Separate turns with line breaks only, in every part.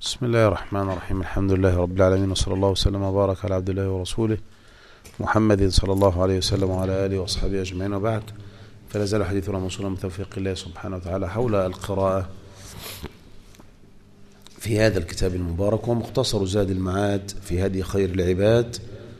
بسم الله الرحمن الرحيم. الحمد لله رب العالمين، وصلى الله وسلم وبارك على عبد الله ورسوله محمد صلى الله عليه وسلم وعلى آله وأصحابه أجمعين، وبعد. فلا زال حديثنا موصولا بتوفيق الله سبحانه وتعالى حول القراءة في هذا الكتاب المبارك، ومختصر زاد المعاد في هدي خير العباد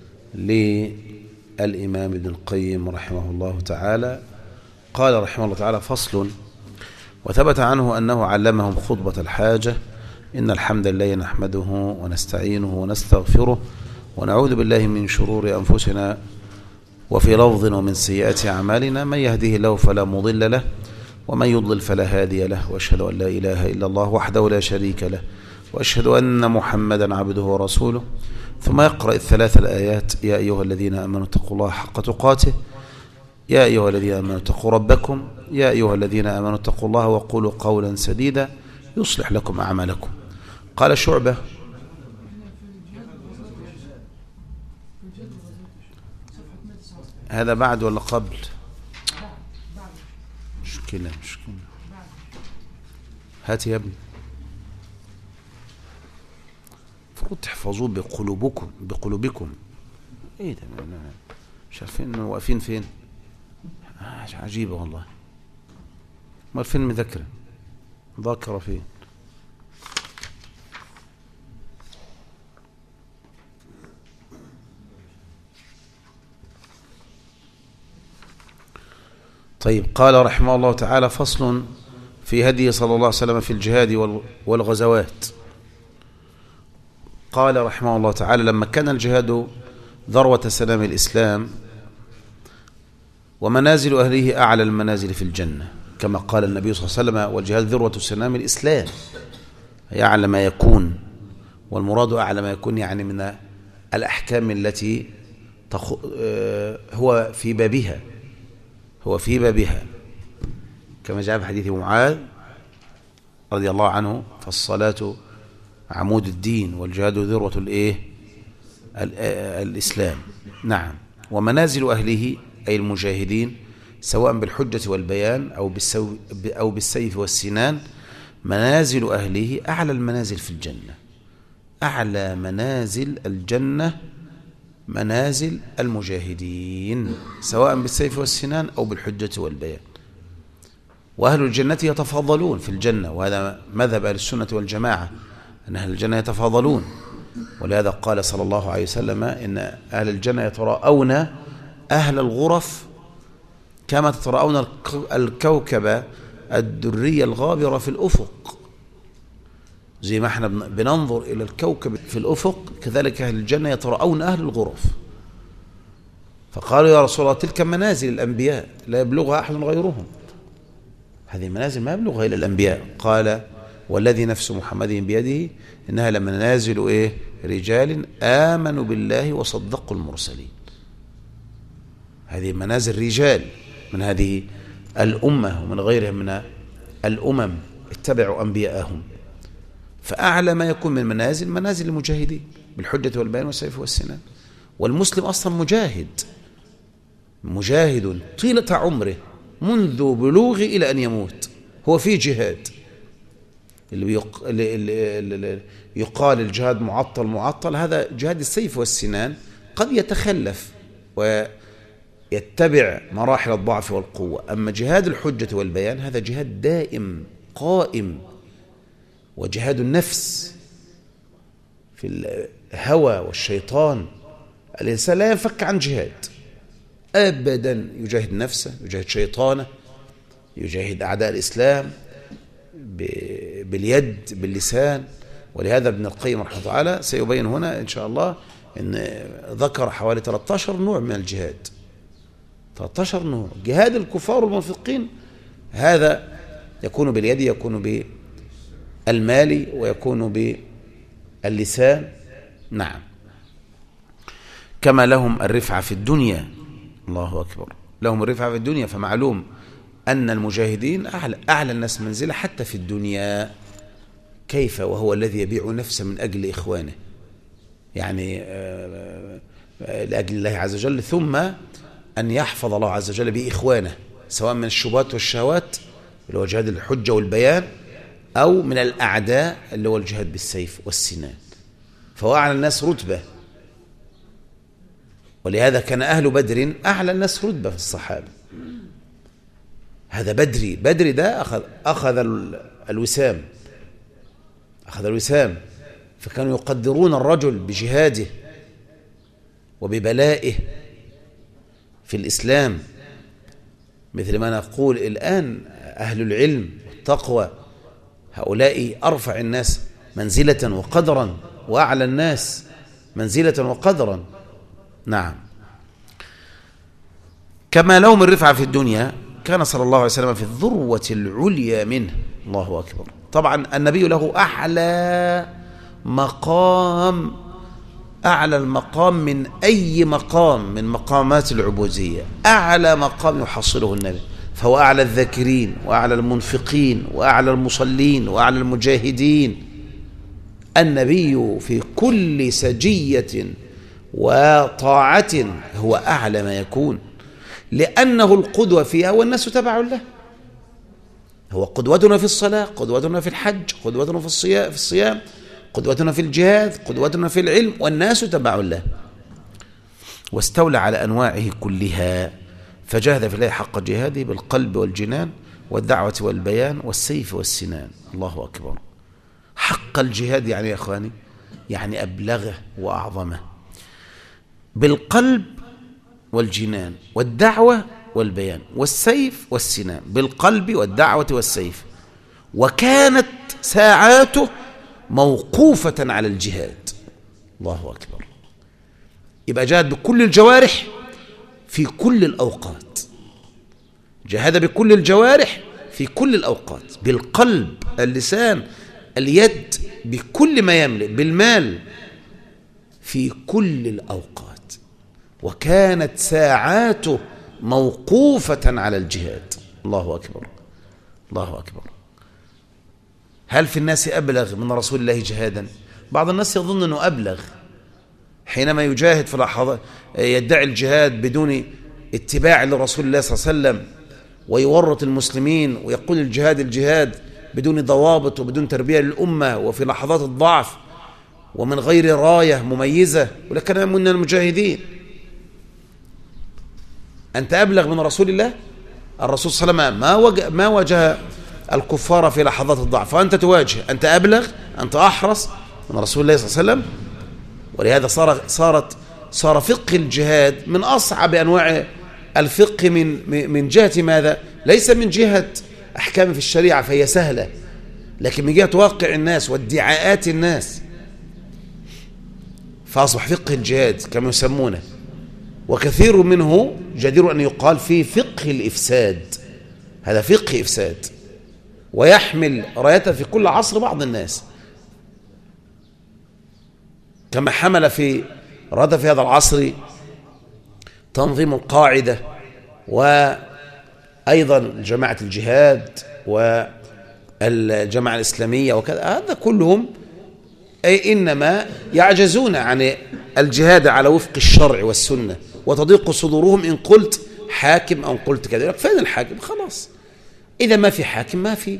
للإمام ابن القيم رحمه الله تعالى. قال رحمه الله تعالى: فصل. وثبت عنه أنه علمهم خطبة الحاجة: إن الحمد لله نحمده ونستعينه ونستغفره ونعوذ بالله من شرور أنفسنا وفي لفظ ومن سيئات أعمالنا، من يهده الله فلا مضل له ومن يضلل فلا هادي له، وأشهد أن لا إله إلا الله وحده لا شريك له، وأشهد أن محمدا عبده ورسوله. ثم يقرأ الثلاث الآيات: يا أيها الذين آمنوا اتقوا الله حق تقاته، يا أيها الذين آمنوا اتقوا ربكم، يا أيها الذين آمنوا اتقوا الله وقولوا قولا سديدا يصلح لكم أعمالكم. قال شعبة: هذا بعد ولا قبل؟ مشكلة. هات يا ابني، المفروض تحفظوه بقلوبكم. ايه ده؟ مش عارفين واقفين فين؟ عجيبة والله. امال فين المذاكرة؟ ذاكرة فين؟ طيب. قال رحمه الله تعالى: فصل في هدي صلى الله عليه وسلم في الجهاد والغزوات. قال رحمه الله تعالى: لما كان الجهاد ذروة سلام الإسلام ومنازل أهله أعلى المنازل في الجنة، كما قال النبي صلى الله عليه وسلم: والجهاد ذروة سلام الإسلام، أعلى ما يكون، والمراد أعلى ما يكون يعني من الأحكام التي هو في بابها كما جاء في حديث معاذ رضي الله عنه: فالصلاة عمود الدين والجهاد ذروة الإسلام. نعم. ومنازل أهله أي المجاهدين، سواء بالحجة والبيان أو بالسيف والسنان، منازل أهله أعلى المنازل في الجنة. أعلى منازل الجنة منازل المجاهدين، سواء بالسيف والسنان أو بالحجة والبيان. وأهل الجنة يتفاضلون في الجنة، وهذا مذهب أهل السنة والجماعة أن أهل الجنة يتفاضلون، ولهذا قال صلى الله عليه وسلم: إن أهل الجنة يتراءون أهل الغرف كما تتراءون الكوكب الدري الغابر في الأفق. زي ما احنا بننظر إلى الكوكب في الأفق، كذلك أهل الجنة يتراءون أهل الغرف. فقالوا: يا رسول الله، تلك منازل الأنبياء لا يبلغها أحد غيرهم، هذه المنازل ما يبلغها إلا الأنبياء. قال: والذي نفس محمد بيده إنها لمنازل رجال آمنوا بالله وصدقوا المرسلين. هذه منازل رجال من هذه الأمة ومن غيرها من الأمم اتبعوا أنبياءهم. فأعلى ما يكون من منازل المجاهدين بالحجة والبيان والسيف والسنان. والمسلم أصلا مجاهد طيلة عمره منذ بلوغه إلى أن يموت، هو في جهاد. اللي يقال الجهاد معطل، هذا جهاد السيف والسنان قد يتخلف ويتبع مراحل الضعف والقوة. أما جهاد الحجة والبيان هذا جهاد دائم قائم، وجهاد النفس في الهوى والشيطان. الإنسان لا ينفك عن جهاد أبدا، يجاهد نفسه، يجاهد شيطانه، يجاهد أعداء الإسلام باليد باللسان. ولهذا ابن القيم رحمه الله تعالى سيبين هنا إن شاء الله أن ذكر حوالي 13 نوع من الجهاد. 13 نوع. جهاد الكفار والمنافقين هذا يكون باليد، يكون بالمال، ويكون باللسان. نعم. كما لهم الرفعة في الدنيا، الله أكبر، لهم الرفعة في الدنيا. فمعلوم أن المجاهدين أعلى الناس منزلة حتى في الدنيا. كيف وهو الذي يبيع نفسه من أجل إخوانه، يعني لأجل الله عز وجل، ثم أن يحفظ الله عز وجل بإخوانه، سواء من الشبهات والشهوات اللي هو جهاد الحجة والبيان، أو من الأعداء اللي هو الجهاد بالسيف والسنان، فهو أعلى الناس رتبة. ولهذا كان أهل بدر أعلى الناس رتبة في الصحابة. هذا بدري ده أخذ الوسام، فكانوا يقدرون الرجل بجهاده وببلائه في الإسلام، مثل ما نقول الآن أهل العلم والتقوى، هؤلاء أرفع الناس منزلة وقدرا وأعلى الناس منزلة وقدرا. نعم. كما لهم الرفعة في الدنيا، كان صلى الله عليه وسلم في الذروة العليا منه. الله أكبر. طبعا النبي له أعلى المقام من أي مقام من مقامات العبودية، أعلى مقام يحصله النبي، فهو أعلى الذاكرين وأعلى المنفقين وأعلى المصلين وأعلى المجاهدين. النبي في كل سجية وطاعة هو أعلى ما يكون، لأنه القدوة فيها والناس تبع له. هو قدوتنا في الصلاة، قدوتنا في الحج، قدوتنا في الصيام، قدوتنا في الجهاد، قدوتنا في العلم، والناس تبع له. واستولى على أنواعه كلها، فجاهد في الله حق جهاده بالقلب والجنان والدعوة والبيان والسيف والسنان. الله أكبر. حق الجهاد يعني يا أخواني يعني أبلغه وأعظمه، بالقلب والجنان والدعوة والبيان والسيف والسنان، بالقلب والدعوة والسيف. وكانت ساعاته موقوفة على الجهاد. الله أكبر. يبقى جاهد بكل الجوارح في كل الأوقات، جاهد بكل الجوارح في كل الأوقات، بالقلب، اللسان، اليد، بكل ما يملك، بالمال، في كل الأوقات. وكانت ساعاته موقوفة على الجهاد. الله أكبر. الله أكبر. هل في الناس أبلغ من رسول الله جهادا؟ بعض الناس يظن أنه أبلغ حينما يجاهد في لحظة، يدعي الجهاد بدون اتباع لرسول الله صلى الله عليه وسلم، ويورط المسلمين ويقول الجهاد بدون ضوابط وبدون تربية للأمة، وفي لحظات الضعف ومن غير راية مميزة، ولكن من المجاهدين. أنت أبلغ من رسول الله؟ الرسول صلى الله عليه وسلم ما واجه الكفار في لحظات الضعف، وأنت تواجه. أنت أبلغ، أنت أحرص من رسول الله صلى الله عليه وسلم. ولهذا صار فقه الجهاد من أصعب أنواع الفقه من جهة ماذا؟ ليس من جهة أحكام في الشريعة فهي سهلة، لكن من جهة واقع الناس وادعاءات الناس، فأصبح فقه الجهاد كما يسمونه، وكثير منه جدير أن يقال فيه فقه الإفساد. هذا فقه إفساد، ويحمل رايته في كل عصر بعض الناس، كما حمل في هذا العصر تنظيم القاعدة، وأيضا جماعة الجهاد والجماعة الإسلامية وكذا. هذا كلهم أي إنما يعجزون عن الجهاد على وفق الشرع والسنة، وتضيق صدورهم إن قلت حاكم أو قلت كذا. فين الحاكم؟ خلاص، إذا ما في حاكم ما في.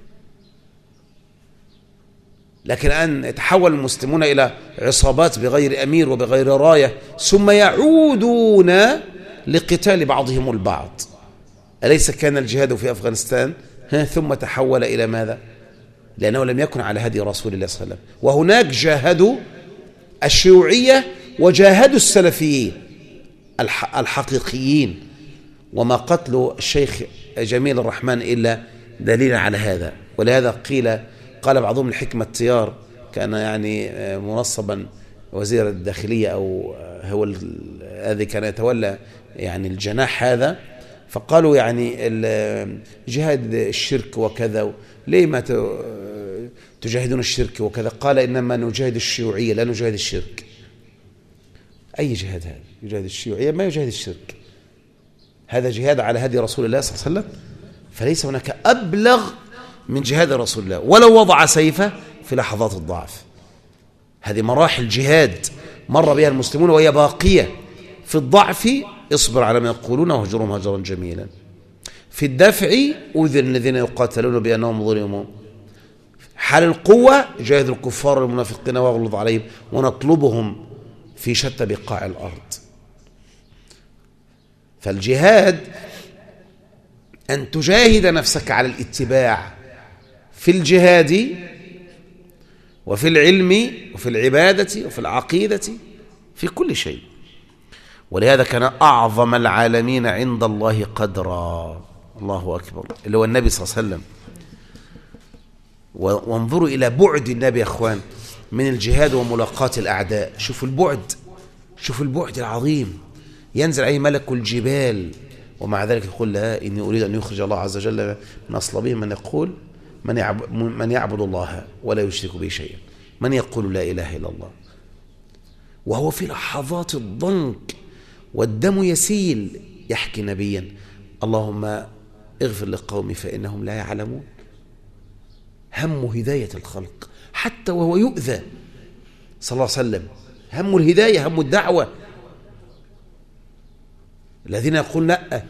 لكن أن يتحول المسلمون إلى عصابات بغير أمير وبغير راية، ثم يعودون لقتال بعضهم البعض. أليس كان الجهاد في أفغانستان ثم تحول إلى ماذا؟ لأنه لم يكن على هدي رسول الله صلى الله عليه وسلم. وهناك جاهدوا الشيوعية وجاهدوا السلفيين الحقيقيين، وما قتل الشيخ جميل الرحمن إلا دليل على هذا. ولهذا قال بعضهم الحكمة التيار، كان يعني منصبا وزير الداخلية، أو هو الذي كان يتولى يعني الجناح هذا، فقالوا يعني جهاد الشرك وكذا، ليه ما تجاهدون الشرك وكذا؟ قال إنما نجاهد الشيوعية لا نجاهد الشرك. أي جهاد هذا؟ يجاهد الشيوعية ما يجاهد الشرك. هذا جهاد على هدي رسول الله صلى الله عليه وسلم، فليس هناك أبلغ من جهاد رسول الله ولو وضع سيفه في لحظات الضعف. هذه مراحل جهاد مر بها المسلمون وهي باقية. في الضعف اصبر على ما يقولون وهجرهم هجرا جميلا. في الدفع أذن الذين يقاتلون بأنهم ظلموا حال القوة جاهد الكفار المنافقين واغلظ عليهم، ونطلبهم في شتى بقاع الأرض. فالجهاد أن تجاهد نفسك على الاتباع في الجهاد وفي العلم وفي العبادة وفي العقيدة في كل شيء. ولهذا كان أعظم العالمين عند الله قدرا، الله أكبر، اللي هو النبي صلى الله عليه وسلم. وانظروا إلى بعد النبي يا أخوان من الجهاد وملاقاة الأعداء. شوفوا البعد، شوفوا البعد العظيم. ينزل عليه ملك الجبال ومع ذلك يقول لها إني أريد أن يخرج الله عز وجل من أصلابهم من يقول من يعبد الله ولا يشرك به شيئا، من يقول لا إله إلا الله، وهو في لحظات الضنك والدم يسيل يحكي نبيا اللهم اغفر لقومي فإنهم لا يعلمون. هم هداية الخلق حتى وهو يؤذى صلى الله عليه وسلم، هم الهداية، هم الدعوة. الذين يقولون لا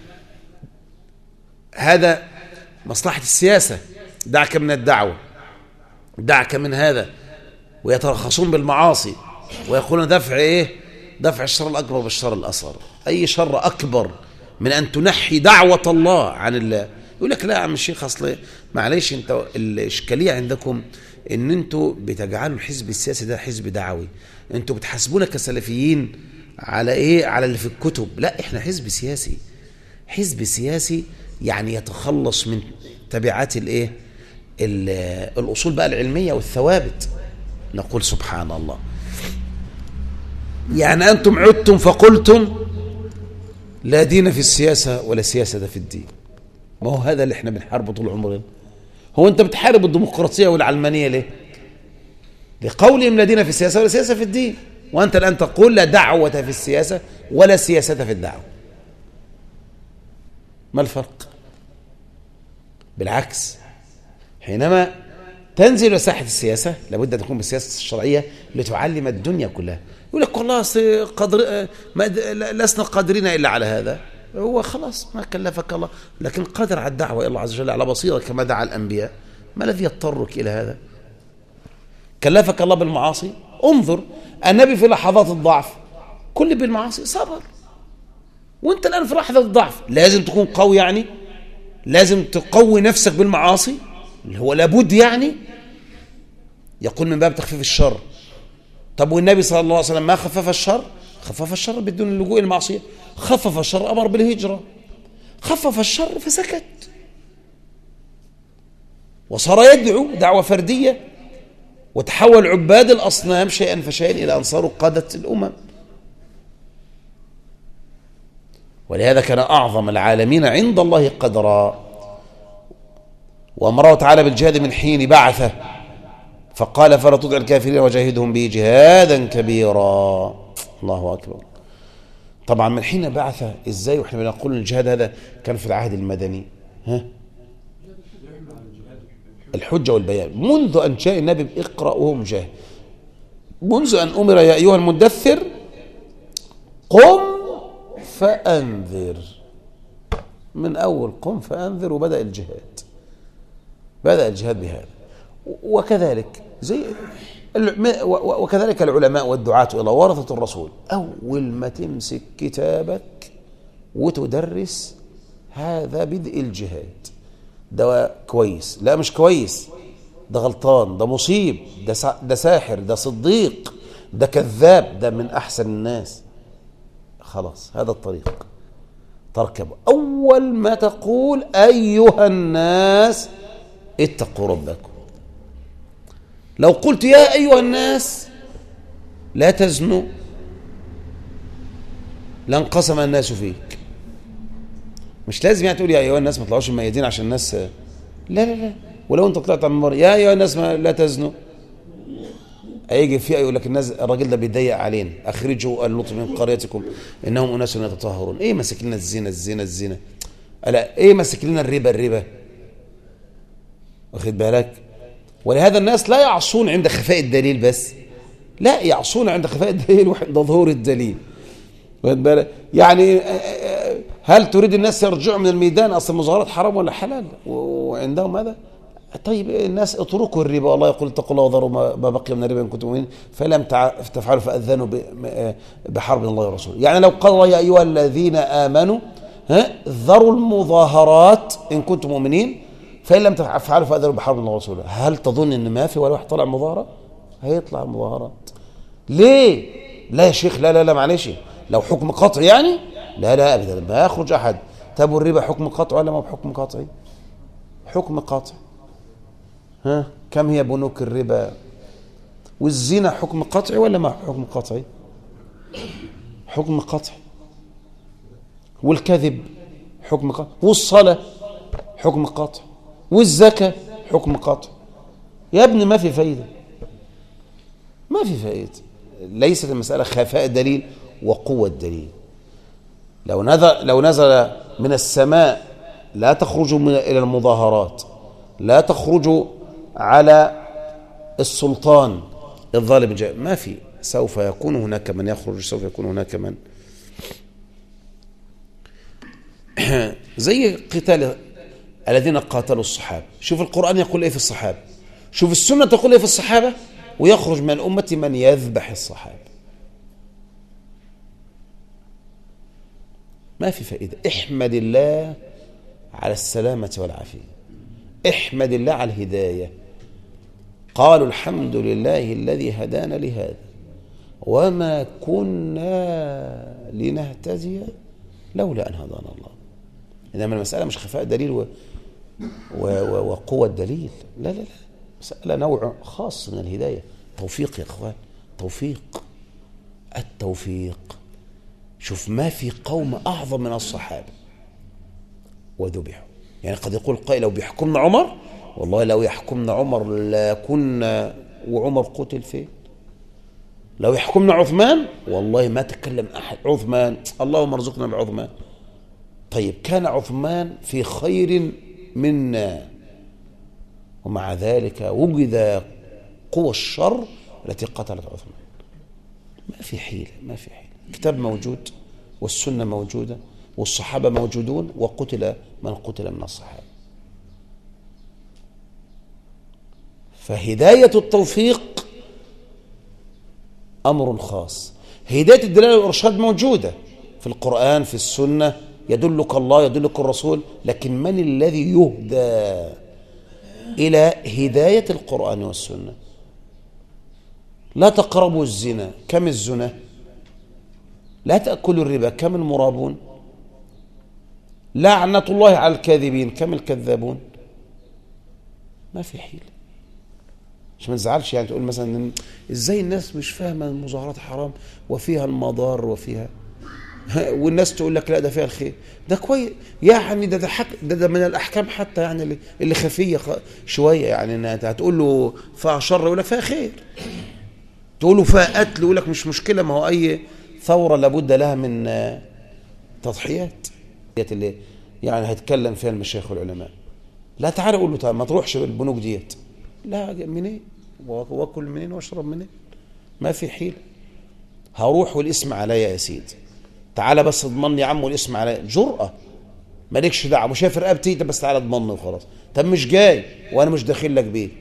هذا مصلحة السياسة، دعك من الدعوة، دعك من هذا، ويترخصون بالمعاصي ويقولون دفع ايه؟ دفع الشر الأكبر بالشر الأصغر. أي شر أكبر من أن تنحي دعوة الله عن الله؟ يقول لك لا يا عم الشيخ، أصل معلش انت الإشكالية عندكم ان انتوا بتجعلوا الحزب السياسي ده حزب دعوي، انتوا بتحاسبونا كسلفيين على ايه؟ على اللي في الكتب. لا، احنا حزب سياسي، حزب سياسي يعني يتخلص من تبعات الايه؟ الأصول بقى العلمية والثوابت. نقول سبحان الله، يعني أنتم عدتم فقلتم لا دين في السياسة ولا سياسة في الدين. ما هو هذا اللي احنا بنحاربه طول عمرنا. هو أنت بتحارب الديمقراطية والعلمانية ليه؟ لقولهم لا دين في السياسة ولا سياسة في الدين، وأنت الآن تقول لا دعوة في السياسة ولا سياسة في الدعوة. ما الفرق؟ بالعكس، حينما تنزل إلى ساحة السياسة لابد أن تكون بالسياسة الشرعية لتعلم الدنيا كلها. يقول لك والله لسنا قادرين إلا على هذا. هو خلاص ما كلفك الله، لكن قادر على الدعوة إلى الله عز وجل على بصيرة كما دعا الأنبياء. ما الذي يضطرك إلى هذا؟ كلفك الله بالمعاصي، انظر النبي في لحظات الضعف كل بالمعاصي صبر، وانت الآن في لحظة الضعف لازم تكون قوي، يعني لازم تقوي نفسك بالمعاصي اللي هو لابد، يعني يقول من باب تخفيف الشر. طب والنبي صلى الله عليه وسلم ما خفف الشر؟ خفف الشر بدون اللجوء المعصية. خفف الشر، أمر بالهجرة. خفف الشر فسكت وصار يدعو دعوة فردية، وتحول عباد الأصنام شيئا فشيئا إلى أن صاروا قادة الأمم. ولهذا كان أعظم العالمين عند الله قدرا. وأمره تعالى بالجهاد من حين بعثه، فقال فلا تطع الكافرين وجاهدهم به جهادا كبيرا. الله أكبر. طبعا من حين بعثه ازاي واحنا بنقول الجهاد هذا كان في العهد المدني؟ الحجة والبيان منذ أن جاء النبي اقرأ وهو مجاهد، منذ أن أمر يا أيها المدثر قم فأنذر، من أول قم فأنذر وبدأ الجهاد، بدأ الجهاد بهذا. وكذلك وكذلك العلماء والدعاة إلى ورثة الرسول، أول ما تمسك كتابك وتدرس هذا بدء الجهاد. ده كويس؟ لا مش كويس، ده غلطان، ده مصيب، ده ساحر، ده صديق، ده كذاب، ده من أحسن الناس. خلاص هذا الطريق تركب. أول ما تقول أيها الناس اتقوا ربكم، لو قلت يا أيها الناس لا تزنوا لانقسم الناس فيك. مش لازم يعني تقول يا أيها الناس ما تطلعوش الميادين عشان الناس، لا لا لا. ولو أنت طلعت من مرة يا أيها الناس لا تزنوا، هيجي فيها يقول لك الناس الراجل ده بيضيق علينا، أخرجوا اللوط من قريتكم إنهم أناس يتطهرون. إيه ماسك لنا الزنا ألا إيه ماسك لنا الربا واخد بالك؟ ولهذا الناس لا يعصون عند خفاء الدليل بس، لا يعصون عند خفاء الدليل وعند ظهور الدليل. واخد بالك؟ يعني هل تريد الناس يرجعوا من الميدان اصل المظاهرات حرام ولا حلال وعندهم هذا؟ طيب الناس اتركوا الربا، الله يقول اتقوا الله وذروا ما بقي من الربا ان كنتم مؤمنين فإن لم تفعلوا فأذنوا بحرب من الله ورسوله. يعني لو قال يا أيها الذين آمنوا ذروا المظاهرات إن كنتم مؤمنين فإن لم تفعلوا فأذنوا بحرب من الله ورسوله، هل تظن إن ما في ولا واحد طلع مظاهرة؟ هيطلع المظاهرات. ليه؟ لا يا شيخ، لا لا لا معلش، لو حكم قطعي يعني لا لا أبدا ما يخرج أحد. طب والربا حكم قطعي ولا ما بحكم قطعي؟ حكم قطعي. كم هي بنوك الربا؟ والزنا حكم قطعي ولا ما حكم قطعي؟ حكم قطعي. والكذب حكم قطعي، والصلاة حكم قطعي، والزكاة حكم قطعي. يا ابني ما في فايدة، ما في فائدة. ليست المسألة خفاء دليل وقوة دليل. لو نزل من السماء لا تخرجوا إلى المظاهرات، لا تخرجوا على السلطان الظالم جاء، ما في. سوف يكون هناك من يخرج، سوف يكون هناك من زي قتال الذين قاتلوا الصحابة. شوف القرآن يقول ايه في الصحابة، شوف السنة تقول ايه في الصحابة، ويخرج من الأمة من يذبح الصحابة. ما في فائدة. احمد الله على السلامة والعافية، احمد الله على الهداية. قالوا الحمد لله الذي هدانا لهذا وما كنا لنهتدي لولا أن هدانا الله. إنما المسألة مش خفاء دليل وقوة دليل، لا لا لا، مسألة نوع خاص من الهداية. توفيق يا أخوان، توفيق، التوفيق. شوف ما في قوم أعظم من الصحابة وذبحوا. يعني قد يقول قائل لو بيحكمنا عمر، والله لو يحكمنا عمر لكنا، وعمر قتل فين؟ لو يحكمنا عثمان والله ما تكلم أحد. عثمان اللهم ارزقنا بعثمان. طيب كان عثمان في خير منا، ومع ذلك وجد قوى الشر التي قتلت عثمان. ما في حيلة، ما في حيلة. الكتاب موجود والسنة موجودة والصحابة موجودون، وقتل من قتل من الصحابة. فهداية التوفيق أمر خاص. هداية الدلالة والإرشاد موجودة في القرآن في السنة، يدلك الله يدلك الرسول، لكن من الذي يهدى إلى هداية القرآن والسنة؟ لا تقربوا الزنا، كم الزنا؟ لا تأكلوا الربا، كم المرابون؟ لعنة الله على الكاذبين، كم الكذابون؟ ما في حيلة. مش ما تزعلش يعني تقول مثلا ازاي الناس مش فاهمة المظاهرات حرام وفيها المضار وفيها والناس تقول لك لا ده فيها الخير. ده كويس يعني، ده من الأحكام حتى يعني اللي خفية شوية. يعني انت هتقول له فيها شر يقول لك فيها خير، تقول له فيها قتل يقول لك مش مشكلة، ما هو أي ثورة لابد لها من تضحيات اللي يعني هيتكلم فيها المشايخ والعلماء. لا تعالى اقول له تعالى ما تروحش البنوك ديت، لا منين واكل منين واشرب منين؟ ما في حيلة. هروح والاسم عليا يا سيدي، تعالى بس اضمني يا عم والاسم عليا. جرأة، مالكش دعوه، مش شايف رقبتي انت بس تعالى اضمني وخلاص. طب مش جاي وانا مش داخل لك بيت.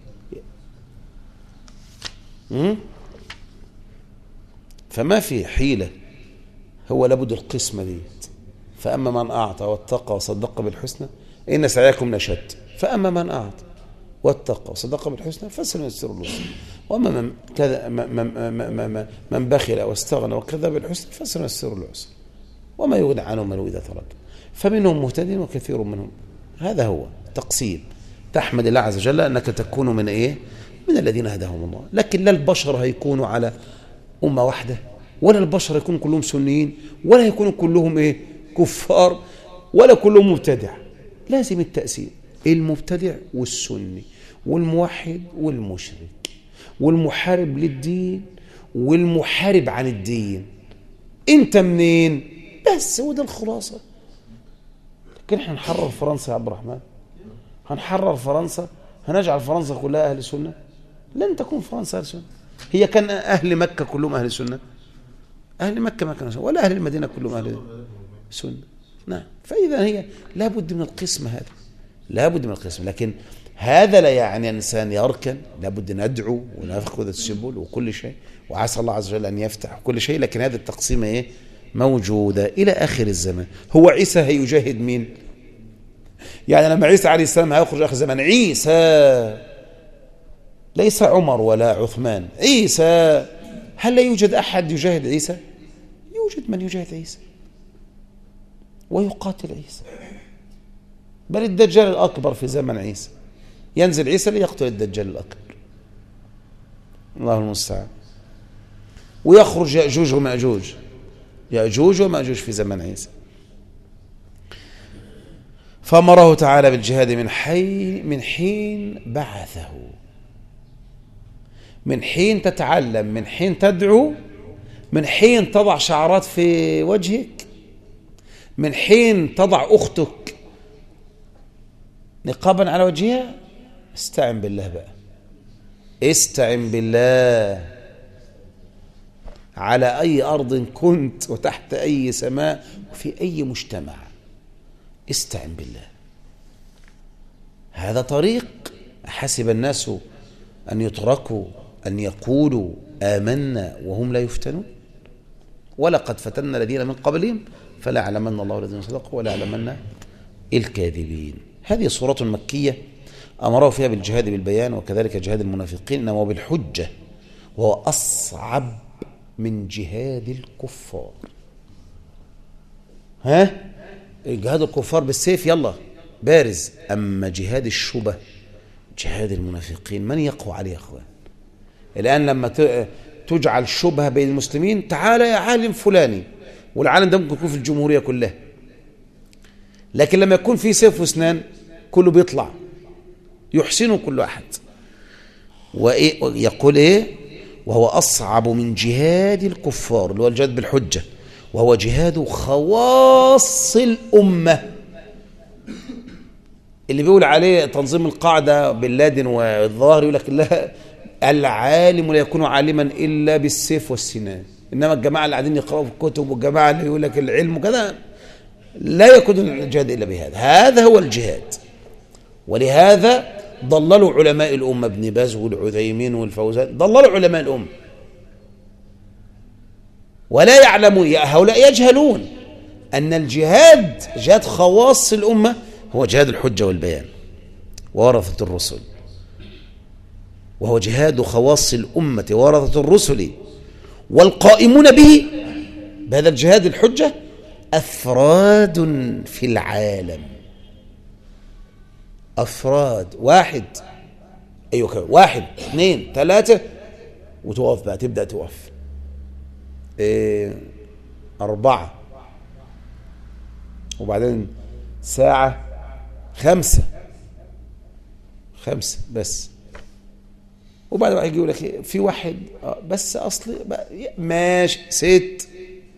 فما في حيلة، هو لابد القسمة ديت. فأما من أعطى واتقى وصدق بالحسنى إن سعيكم لشتى، فأما من أعطى واتقى وصدق بالحسنى فسنيسره لليسرى، وأما من بخل واستغنى وكذب بالحسنى فسنيسره للعسرى، وما يغني عنه ماله إذا تردى. فمنهم مهتد وكثير منهم. هذا هو تقسيم. تحمد الله عز وجل أنك تكون من إيه؟ من الذين هداهم الله. لكن لا البشر هيكونوا على أمة واحدة، ولا البشر يكونوا كلهم سنيين، ولا يكونوا كلهم إيه؟ كفار، ولا كلهم مبتدع. لازم التقسيم، المبتدع والسني والموحد والمشرك والمحارب للدين والمحارب عن الدين. انت منين؟ بس وده الخلاصة. لكن احنا هنحرر فرنسا يا عبد الرحمن، هنحرر فرنسا، هنجعل فرنسا كلها أهل سنة؟ لن تكون فرنسا أهل سنة. هي كان أهل مكة كلهم أهل سنة؟ أهل مكة ما كانوا سنة، ولا أهل المدينة كلهم أهل سنة. نعم. فإذا هي لابد من القسم، هذا لابد من القسم. لكن هذا لا يعني الإنسان يركن، لابد ندعو ونأخذ السبل وكل شيء، وعسى الله عز وجل أن يفتح كل شيء، لكن هذه التقسيمة إيه؟ موجودة إلى آخر الزمان. هو عيسى هيجاهد مين؟ يعني لما عيسى عليه السلام هيخرج آخر الزمان، عيسى ليس عمر ولا عثمان، عيسى، هل لا يوجد أحد يجاهد عيسى؟ يوجد من يجاهد عيسى ويقاتل عيسى، بل الدجال الأكبر في زمن عيسى ينزل عيسى ليقتل الدجال الأكبر، الله المستعان. ويخرج يأجوج ومأجوج، يأجوج ومأجوج في زمن عيسى. فأمره تعالى بالجهاد من حين بعثه، من حين تتعلم، من حين تدعو، من حين تضع شعرات في وجهك، من حين تضع أختك نقابا على وجهها. استعن بالله بقى، استعن بالله على أي أرض كنت وتحت أي سماء وفي أي مجتمع، استعن بالله. هذا طريق حسب الناس أن يتركوا أن يقولوا آمنا وهم لا يفتنون، ولقد فتنا الذين من قبلهم فلا يعلمن الله الذين صدقوا ولا يعلمن الكاذبين. هذه سورة مكية أمره فيها بالجهاد بالبيان، وكذلك جهاد المنافقين، إنما بالحجة، وهو أصعب من جهاد الكفار. جهاد الكفار بالسيف يلا بارز، أما جهاد الشبه، جهاد المنافقين من يقوى عليه يا أخوان؟ الآن لما تجعل شبهة بين المسلمين، تعالى يا عالم فلاني، والعالم ده ممكن يكون في الجمهورية كلها، لكن لما يكون في سيف واسنان كله بيطلع يحسنه كل أحد. ويقول إيه؟ وهو أصعب من جهاد الكفار، اللي هو الجهاد بالحجة، وهو جهاد خواص الأمة، اللي بيقول عليه تنظيم القاعدة باللادن والظاهر يقول لك لا، العالم لا يكون عالما إلا بالسيف والسنان، إنما الجماعة اللي قاعدين يقرأوا في الكتب والجماعة اللي يقول لك العلم وكذا لا يكون الجهاد إلا بهذا. هذا هو الجهاد. ولهذا ضللوا علماء الأمة، ابن باز والعثيمين والفوزان، ضللوا علماء الأمة ولا يعلمون، هؤلاء يجهلون أن الجهاد جهاد خواص الأمة هو جهاد الحجة والبيان وورثة الرسل، وهو جهاد خواص الأمة ورثة الرسل، والقائمون به بهذا الجهاد الحجة أفراد في العالم، أفراد، واحد، أيوة، واحد، اثنين، ثلاثة، وتوقف بقى، تبدأ توقف، 4، وبعدين ساعة، 5 بس، وبعد واحد يقول لك في واحد بس أصلي ماشي 6،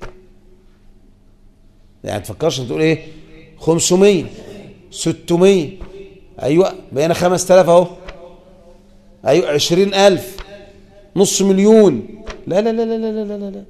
يعني تفكرش تقول ايه 500 600، ايوه بقينا 5000 اهو، ايوه 20,000، نص مليون، لا لا لا لا لا لا لا لا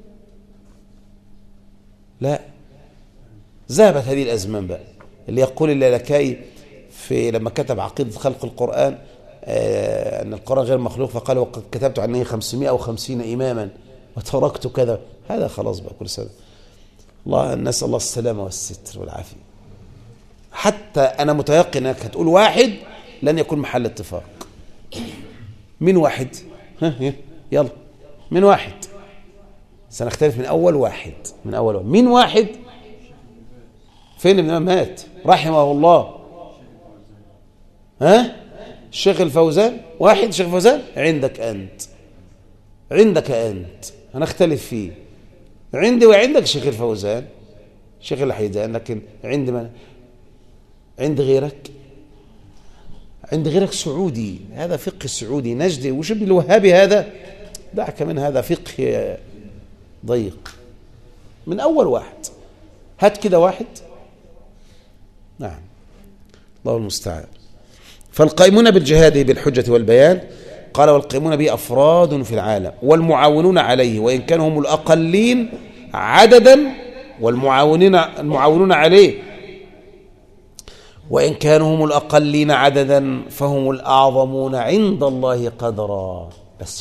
لا. ذهبت هذه الازمان بقى. اللي يقول اللالكائي في لما كتب عقيدة خلق القرآن ان القرآن غير مخلوق، فقال وقد كتبت عنه 550 اماما وتركت كذا، هذا خلاص بقى كل سنة. الله، نسأل الله السلامة والستر والعافية. حتى أنا متيقن أنك هتقول واحد لن يكون محل اتفاق. من واحد؟ يلا من واحد، سنختلف من أول واحد، من أول واحد. من واحد؟ فين ابن مات رحمه الله؟ الشيخ الفوزان واحد، الشيخ الفوزان عندك أنت، عندك أنت هنختلف فيه، عندي وعندك شيخ الفوزان، شيخ الحيدان، لكن عند من؟ عند غيرك، عند غيرك سعودي، هذا فقه سعودي نجدي، وش ابن الوهابي هذا؟ دعك من هذا فقه ضيق. من أول واحد هات كده واحد. نعم، الله المستعان. فالقائمون بالجهاد بالحجة والبيان، قال والقائمون به أفراد في العالم والمعاونون عليه، وإن كانوا هم الأقلين عددا، والمعاونون عليه وإن كانوا هم الأقلين عددا فهم الأعظمون عند الله قدرا. بس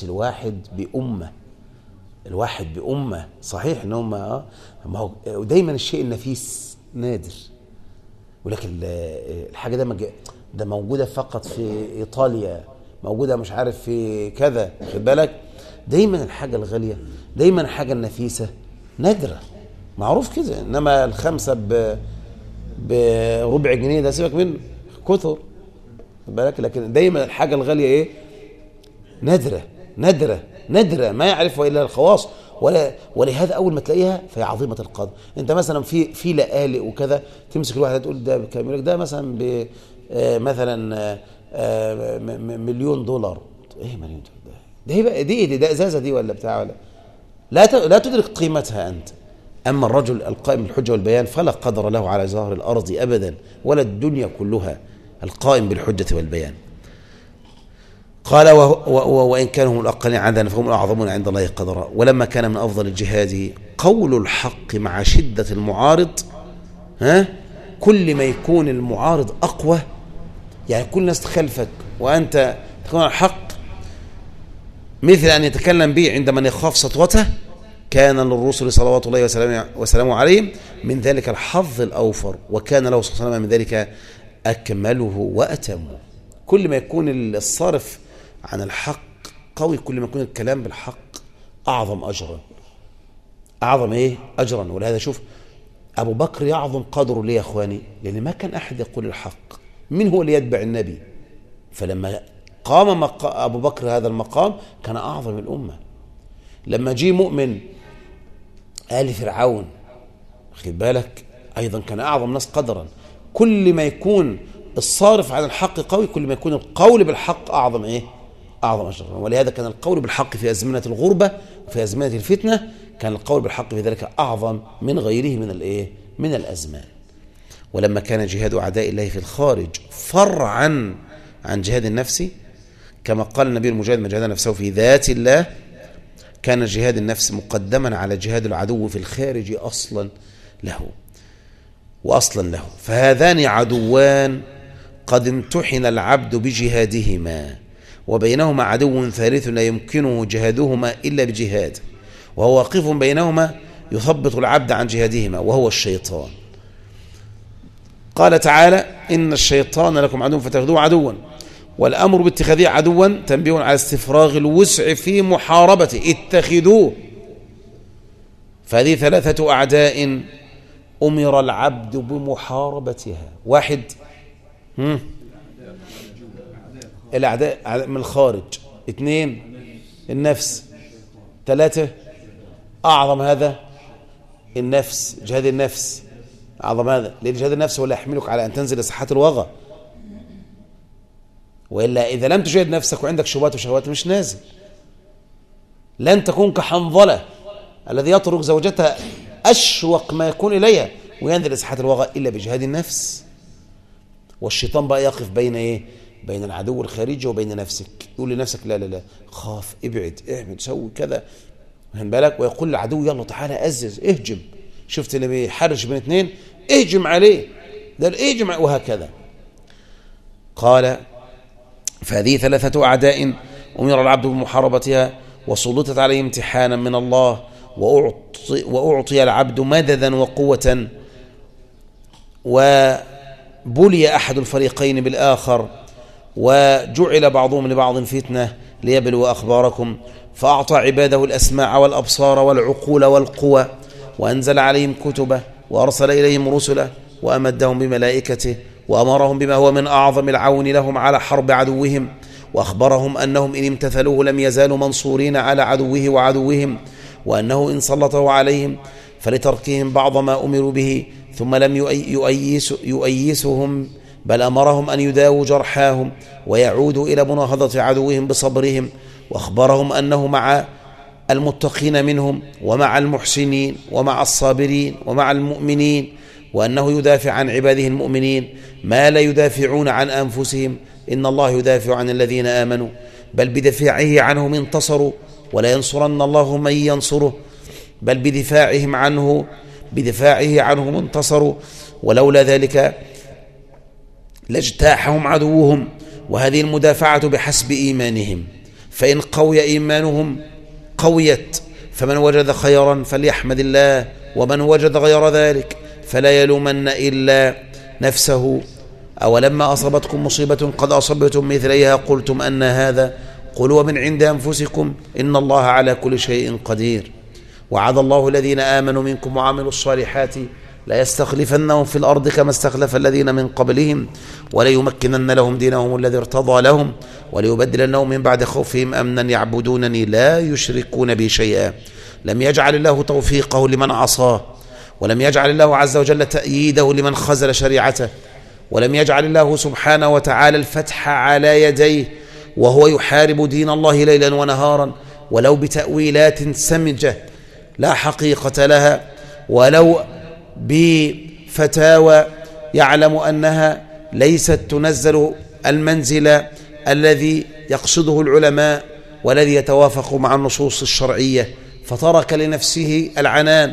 الواحد بأمة صحيح إن هم ما هو دايما الشيء النفيس نادر، ولكن الحاجة ده موجودة فقط في إيطاليا، موجودة مش عارف في كذا، خد بالك. دايما الحاجة الغالية، دايما الحاجة النفيسة نادرة، معروف كده. إنما الخمسة بربع جنيه ده سيبك منه، كثر، خد بالك. لكن دايما الحاجة الغالية إيه؟ نادرة نادرة نادرة، ما يعرفها إلا الخواص. ولهذا أول ما تلاقيها فهي عظيمة القدر. أنت مثلا في لآلئ وكذا، تمسك الواحد تقول ده بكام، يقول لك ده مثلا مثلا $1,000,000. ايه $1,000,000 ده ازازه دي ولا بتاع ولا لا تدرك قيمتها انت. اما الرجل القائم بالحجه والبيان فلا قدر له على ظهر الارض ابدا ولا الدنيا كلها، القائم بالحجه والبيان. قال وان كانوا هم الاقلين عددا فهم الاعظمون عند الله قدرا. ولما كان من افضل الجهاد قول الحق مع شده المعارض، كل ما يكون المعارض اقوى، يعني كل الناس تخلفك وأنت تكون على الحق، مثل أن يتكلم به عند من يخاف سطوته، كان للرسل صلوات الله وسلامه عليهم من ذلك الحظ الأوفر، وكان له صلى الله عليه وسلم من ذلك أكمله وأتمه. كل ما يكون الصارف عن الحق قوي، كل ما يكون الكلام بالحق أعظم أجرا. أعظم إيه؟ أجرا. ولهذا شوف أبو بكر يعظم قدره ليه يا أخواني؟ لأن ما كان أحد يقول الحق، من هو اللي يتبع النبي؟ فلما قام أبو بكر هذا المقام كان أعظم الأمة. لما جي مؤمن آل فرعون، خد بالك، أيضا كان أعظم ناس قدرا. كل ما يكون الصارف عن الحق قوي، كل ما يكون القول بالحق أعظم إيه؟ أعظم أجرا. ولهذا كان القول بالحق في أزمنة الغربة وفي أزمنة الفتنة، كان القول بالحق في ذلك أعظم من غيره من الإيه؟ من الأزمان. ولما كان جهاد أعداء الله في الخارج فرعا عن جهاد النفس، كما قال النبي المجاهد من جاهد نفسه في ذات الله، كان جهاد النفس مقدما على جهاد العدو في الخارج أصلا له. فهذان عدوان قد امتحن العبد بجهادهما، وبينهما عدو ثالث لا يمكنه جهادهما إلا بجهاد، وهو واقف بينهما يثبط العبد عن جهادهما، وهو الشيطان. قال تعالى إن الشيطان لكم عدو فاتخذوه عدوا، والأمر باتخاذه عدوا تنبيه على استفراغ الوسع في محاربته، اتخذوه. فهذه 3 أعداء أمر العبد بمحاربتها. 1 الأعداء من الخارج، 2 النفس، 3 أعظم هذا النفس، جهاد النفس أعظم هذا، لأن جهاد النفس هو اللي يحملك على أن تنزل ساحات الوغى. وإلا إذا لم تجاهد نفسك وعندك شبهات وشهوات مش نازل. لن تكون كحنظلة الذي يترك زوجته أشوق ما يكون إليها وينزل ساحات الوغى إلا بجهاد النفس. والشيطان بقى يقف بين إيه؟ بين العدو الخارجي وبين نفسك، يقول لنفسك لا لا لا، خاف، ابعد، اعمل، سوي كذا، فهم بالك، ويقول للعدو يلا تعالى أزز، اهجم. شفت اللي بيحرش بين 2 اهجم عليه، ده اهجم، وهكذا. قال فهذه 3 أعداء أمر العبد بمحاربتها، وسلطت عليه امتحانا من الله، وأعطي العبد مددا وقوة، وبلي أحد الفريقين بالآخر، وجعل بعضهم لبعض فتنة ليبلو أخباركم، فأعطى عباده الأسماع والأبصار والعقول والقوى، وأنزل عليهم كتبه، وأرسل إليهم رسله، وأمدهم بملائكته، وأمرهم بما هو من أعظم العون لهم على حرب عدوهم، وأخبرهم أنهم إن امتثلوه لم يزالوا منصورين على عدوه وعدوهم، وأنه إن سلطه عليهم فلتركهم بعض ما أمروا به، ثم لم يؤيسهم، بل أمرهم أن يداووا جرحاهم ويعودوا إلى مناهضة عدوهم بصبرهم، وأخبرهم أنه مع المتقين منهم ومع المحسنين ومع الصابرين ومع المؤمنين، وأنه يدافع عن عباده المؤمنين ما لا يدافعون عن أنفسهم، إن الله يدافع عن الذين آمنوا، بل بدفاعه عنهم انتصروا، ولا ينصرن الله من ينصره، بل بدفاعه عنهم انتصروا، ولولا ذلك لاجتاحهم عدوهم، وهذه المدافعة بحسب إيمانهم، فإن قوي إيمانهم قويت، فمن وجد خيرا فليحمد الله، ومن وجد غير ذلك فلا يلومن إلا نفسه. أولما أصابتكم مصيبة قد أصبتم مثليها قلتم أن هذا، قل ومن عند أنفسكم إن الله على كل شيء قدير. وعد الله الذين آمنوا منكم وعملوا الصالحات لا يستخلفنهم في الأرض كما استخلف الذين من قبلهم وليمكنن لهم دينهم الذي ارتضى لهم وليبدلنهم من بعد خوفهم أمنا يعبدونني لا يشركون بي شيئا. لم يجعل الله توفيقه لمن عصاه، ولم يجعل الله عز وجل تأييده لمن خزل شريعته، ولم يجعل الله سبحانه وتعالى الفتح على يديه وهو يحارب دين الله ليلا ونهارا، ولو بتأويلات سمجة لا حقيقة لها، ولو بفتاوى يعلم أنها ليست تنزل المنزل الذي يقصده العلماء والذي يتوافق مع النصوص الشرعية، فترك لنفسه العنان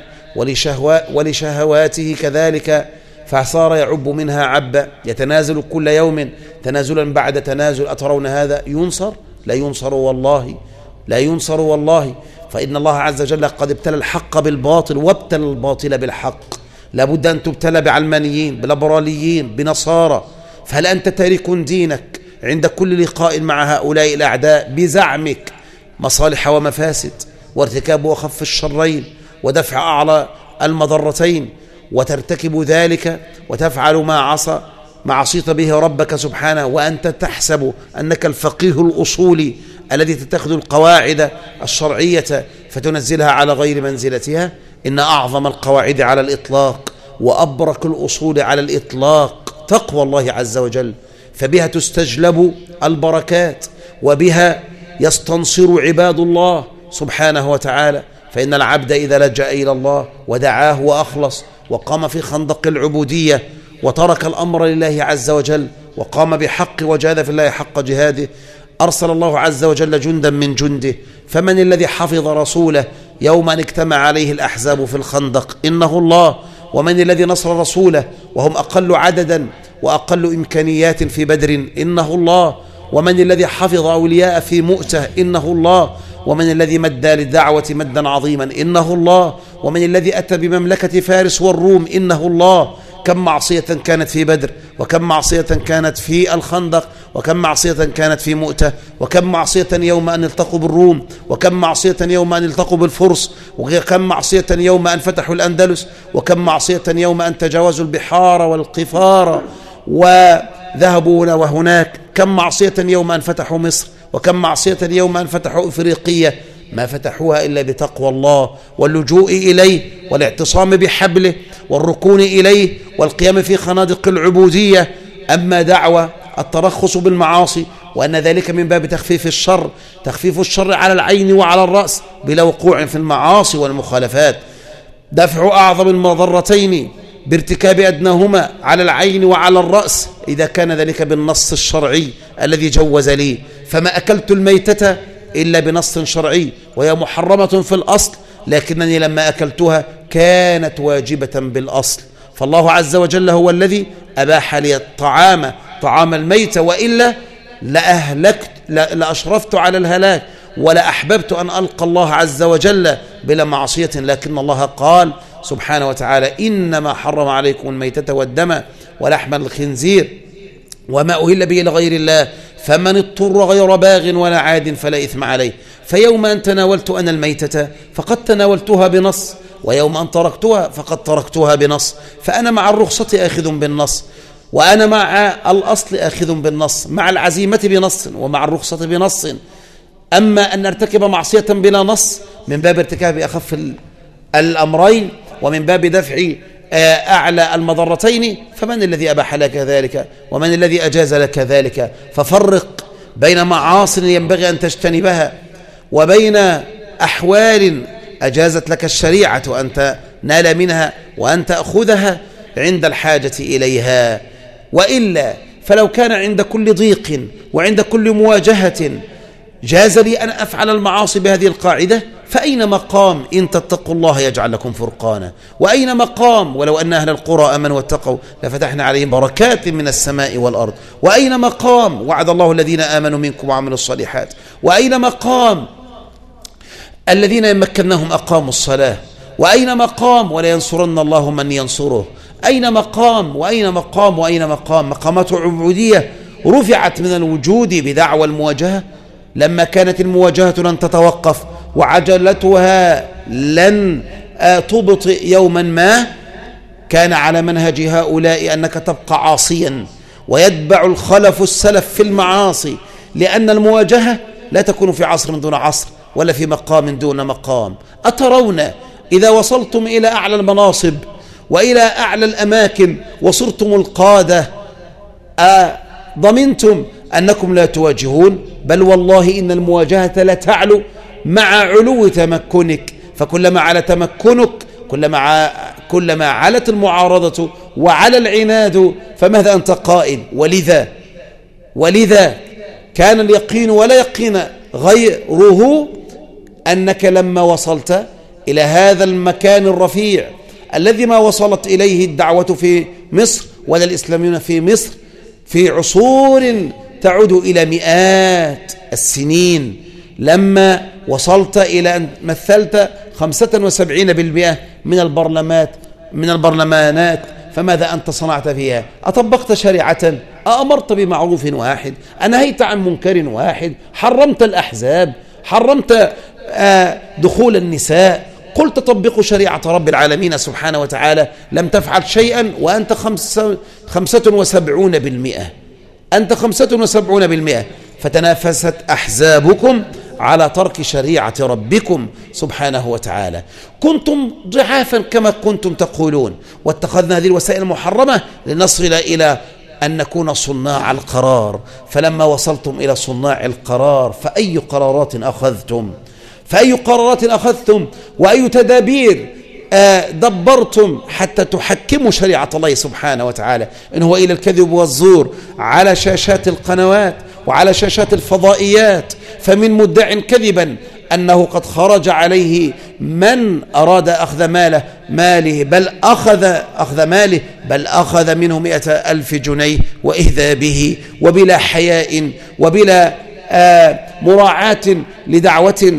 ولشهواته كذلك، فصار يعب منها عبا، يتنازل كل يوم تنازلا بعد تنازل. أترون هذا ينصر؟ لا ينصر والله، لا ينصر والله، فإن الله عز وجل قد ابتلى الحق بالباطل وابتلى الباطل بالحق. لابد أن تبتلى بعلمانيين، بليبراليين، بنصارى. فهل أنت تارك دينك عند كل لقاء مع هؤلاء الأعداء بزعمك مصالح ومفاسد وارتكاب أخف الشرين ودفع أعلى المضرتين، وترتكب ذلك وتفعل ما عصيت به ربك سبحانه، وأنت تحسب أنك الفقيه الأصولي الذي تتخذ القواعد الشرعية فتنزلها على غير منزلتها؟ إن أعظم القواعد على الإطلاق وأبرك الأصول على الإطلاق تقوى الله عز وجل، فبها تستجلب البركات، وبها يستنصر عباد الله سبحانه وتعالى. فإن العبد إذا لجأ إلى الله ودعاه وأخلص وقام في خندق العبودية وترك الأمر لله عز وجل وقام بحق وجاهد في الله حق جهاده، أرسل الله عز وجل جندا من جنده. فمن الذي حفظ رسوله يوم أن اجتمع عليه الأحزاب في الخندق؟ إنه الله. ومن الذي نصر رسوله وهم أقل عددا وأقل إمكانيات في بدر؟ إنه الله. ومن الذي حفظ أولياء في مؤتة؟ إنه الله. ومن الذي مد للدعوة مدا عظيما؟ إنه الله. ومن الذي أتى بمملكة فارس والروم؟ إنه الله. كم معصية كانت في بدر، وكم معصية كانت في الخندق، وكم معصية كانت في مؤتة، وكم معصية يوم أن التقوا بالروم، وكم معصية يوم أن التقوا بالفرس، وكم معصية يوم أن فتحوا الأندلس، وكم معصية يوم أن تجاوزوا البحار والقفار وذهبوا هنا وهناك، كم معصية يوم أن فتحوا مصر، وكم معصية يوم أن فتحوا إفريقية. ما فتحوها إلا بتقوى الله واللجوء إليه والاعتصام بحبله والركون إليه والقيام في خنادق العبودية. أما دعوة الترخص بالمعاصي وأن ذلك من باب تخفيف الشر، تخفيف الشر على العين وعلى الرأس بلا وقوع في المعاصي والمخالفات، دفع أعظم المضرتين بارتكاب أدناهما على العين وعلى الرأس إذا كان ذلك بالنص الشرعي الذي جوز لي. فما أكلت الميتة إلا بنص شرعي وهي محرمة في الأصل، لكنني لما أكلتها كانت واجبة بالأصل. فالله عز وجل هو الذي أباح لي طعام الميت، وإلا لأشرفت على الهلاك ولا أحببت أن ألقى الله عز وجل بلا معصية. لكن الله قال سبحانه وتعالى: إنما حرم عليكم الميتة والدم ولحم الخنزير وما أهل به لغير الله فمن اضطر غير باغ ولا عاد فلا إثم عليه. فيوم أن تناولت أنا الميتة فقد تناولتها بنص، ويوم أن تركتها فقد تركتها بنص. فأنا مع الرخصة آخذ بالنص، وأنا مع الأصل آخذ بالنص، مع العزيمة بنص ومع الرخصة بنص. أما أن نرتكب معصية بلا نص من باب ارتكاب أخف الأمرين ومن باب دفع أعلى المضرتين، فمن الذي أباح لك ذلك ومن الذي أجاز لك ذلك؟ ففرق بين معاصٍ ينبغي أن تجتنبها وبين أحوال أجازت لك الشريعة أن تنال منها وأن تأخذها عند الحاجة إليها. وإلا فلو كان عند كل ضيق وعند كل مواجهة جاز لي أن أفعل المعاصي بهذه القاعدة، فأين مقام إن تتقوا الله يجعل لكم فرقانا؟ وأين مقام ولو أن أهل القرى آمنوا واتقوا لفتحنا عليهم بركات من السماء والأرض؟ وأين مقام وعد الله الذين آمنوا منكم وعملوا الصالحات؟ وأين مقام الذين إن مكناهم أقاموا الصلاة؟ وأين مقام ولا ينصرن الله من ينصره؟ أين مقام وأين مقام وأين مقام؟ مقامات عبودية رفعت من الوجود بدعوى المواجهة لما كانت المواجهة لن تتوقف وعجلتها لن تبطئ يوما ما. كان على منهج هؤلاء أنك تبقى عاصيا ويتبع الخلف السلف في المعاصي، لأن المواجهة لا تكون في عصر من دون عصر ولا في مقام دون مقام. أترون إذا وصلتم إلى أعلى المناصب وإلى أعلى الأماكن وصرتم القادة ضمنتم أنكم لا تواجهون؟ بل والله إن المواجهة لا تعلو مع علو تمكنك، فكلما على تمكنك كلما علت المعارضة وعلى العناد فماذا أنت قائل؟ ولذا كان اليقين ولا يقين غيره أنك لما وصلت إلى هذا المكان الرفيع الذي ما وصلت إليه الدعوة في مصر ولا الإسلاميون في مصر في عصور تعود إلى مئات السنين، لما وصلت إلى أن مثلت 75% من البرلمانات، فماذا أنت صنعت فيها؟ أطبقت شريعة؟ أأمرت بمعروف واحد؟ أنهيت عن منكر واحد؟ حرمت الأحزاب؟ حرمت دخول النساء؟ قلت طبقوا شريعة رب العالمين سبحانه وتعالى؟ لم تفعل شيئا وأنت 75%. أنت 75%. فتنافست أحزابكم على ترك شريعة ربكم سبحانه وتعالى. كنتم ضعافا كما كنتم تقولون، واتخذنا هذه الوسائل المحرمة لنصل إلى أن نكون صناع القرار. فلما وصلتم إلى صناع القرار فأي قرارات أخذتم وأي تدابير دبرتم حتى تحكموا شريعة الله سبحانه وتعالى؟ إن هو إلى الكذب والزور على شاشات القنوات وعلى شاشات الفضائيات. فمن مدع كذبا أنه قد خرج عليه من أراد أخذ ماله بل أخذ منه 100,000 جنيه وإذا به وبلا حياء وبلا مراعاة لدعوة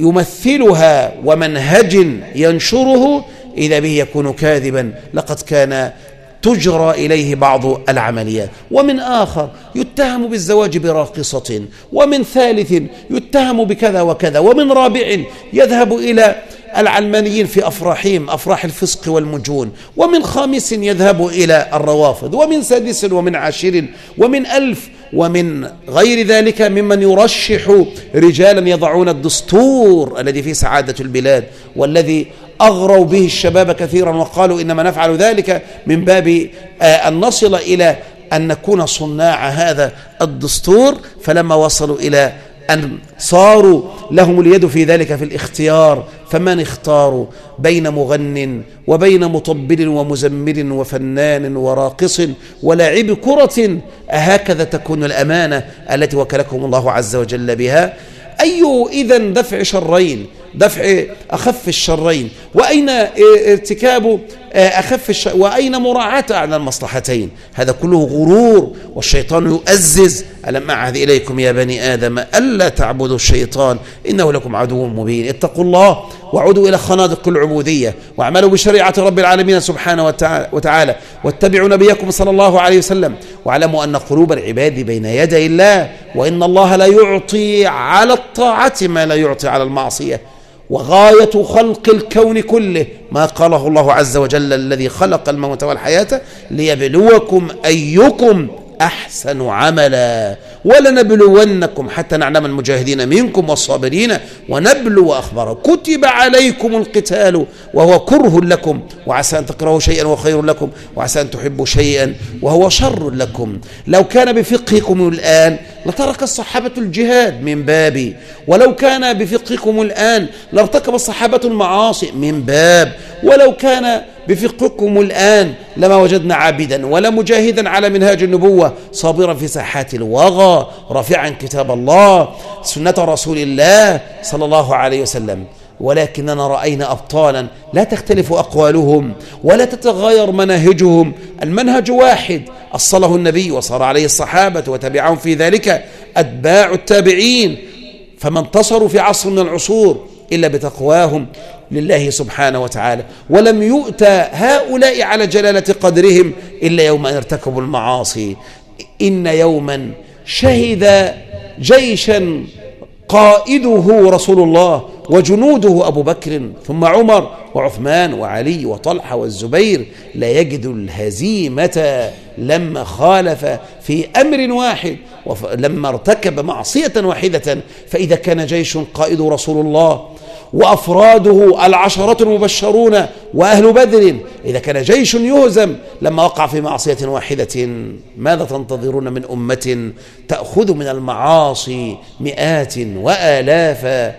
يمثلها ومنهج ينشره، إذا به يكون كاذبا. لقد كان تجرى إليه بعض العمليات. ومن آخر يتهم بالزواج براقصة، ومن ثالث يتهم بكذا وكذا، ومن رابع يذهب إلى العلمانيين في أفراحهم أفراح الفسق والمجون، ومن خامس يذهب إلى الروافض، ومن سادس ومن عاشر ومن 1000 ومن غير ذلك ممن يرشح رجالا يضعون الدستور الذي فيه سعادة البلاد والذي أغروا به الشباب كثيرا وقالوا إنما نفعل ذلك من باب أن نصل إلى أن نكون صناع هذا الدستور. فلما وصلوا إلى أن صاروا لهم اليد في ذلك في الاختيار، فمن اختاروا بين مغن وبين مطبل ومزمر وفنان وراقص ولاعب كرة، أهكذا تكون الأمانة التي وكلكم الله عز وجل بها؟ أي إذن دفع شرين، دفع أخف الشرين، وأين ارتكاب أخف وأين مراعاة أعلى المصلحتين؟ هذا كله غرور، والشيطان يؤزز: ألم أعهد إليكم يا بني آدم ألا تعبدوا الشيطان إنه لكم عدو مبين. اتقوا الله وعودوا إلى خنادق العبودية واعملوا بشريعة رب العالمين سبحانه وتعالى، واتبعوا نبيكم صلى الله عليه وسلم، واعلموا أن قلوب العباد بين يدي الله، وإن الله لا يعطي على الطاعة ما لا يعطي على المعصية. وغاية خلق الكون كله ما قاله الله عز وجل: الذي خلق الموت والحياة ليبلوكم أيكم أحسن عملا ولنبلونكم حتى نعلم المجاهدين منكم والصابرين ونبلو أخباركم. كتب عليكم القتال وهو كره لكم وعسى أن تكرهوا شيئا وهو خير لكم وعسى أن تحبوا شيئا وهو شر لكم. لو كان بفقهكم الآن لترك الصحابة الجهاد من باب، ولو كان بفقهكم الآن لارتكب الصحابة المعاصي من باب، ولو كان بفقهكم الآن لما وجدنا عابدا ولا مجاهدا على منهاج النبوة صابرا في ساحات الوغى رافعا كتاب الله سنة رسول الله صلى الله عليه وسلم. ولكننا رأينا أبطالا لا تختلف أقوالهم ولا تتغير مناهجهم، المنهج واحد أصله النبي وصار عليه الصحابة وتبعهم في ذلك أتباع التابعين، فما انتصروا في عصر من العصور إلا بتقواهم لله سبحانه وتعالى، ولم يؤتى هؤلاء على جلالة قدرهم إلا يوم أن ارتكبوا المعاصي. إن يوما شهد جيشا قائده رسول الله وجنوده أبو بكر ثم عمر وعثمان وعلي وطلحة والزبير لا يجد الهزيمة لما خالف في أمر واحد لما ارتكب معصية واحدة. فإذا كان جيش قائد رسول الله وأفراده العشرة المبشرون وأهل بدر، إذا كان جيش يهزم لما وقع في معصية واحدة، ماذا تنتظرون من أمة تأخذ من المعاصي مئات وآلافا؟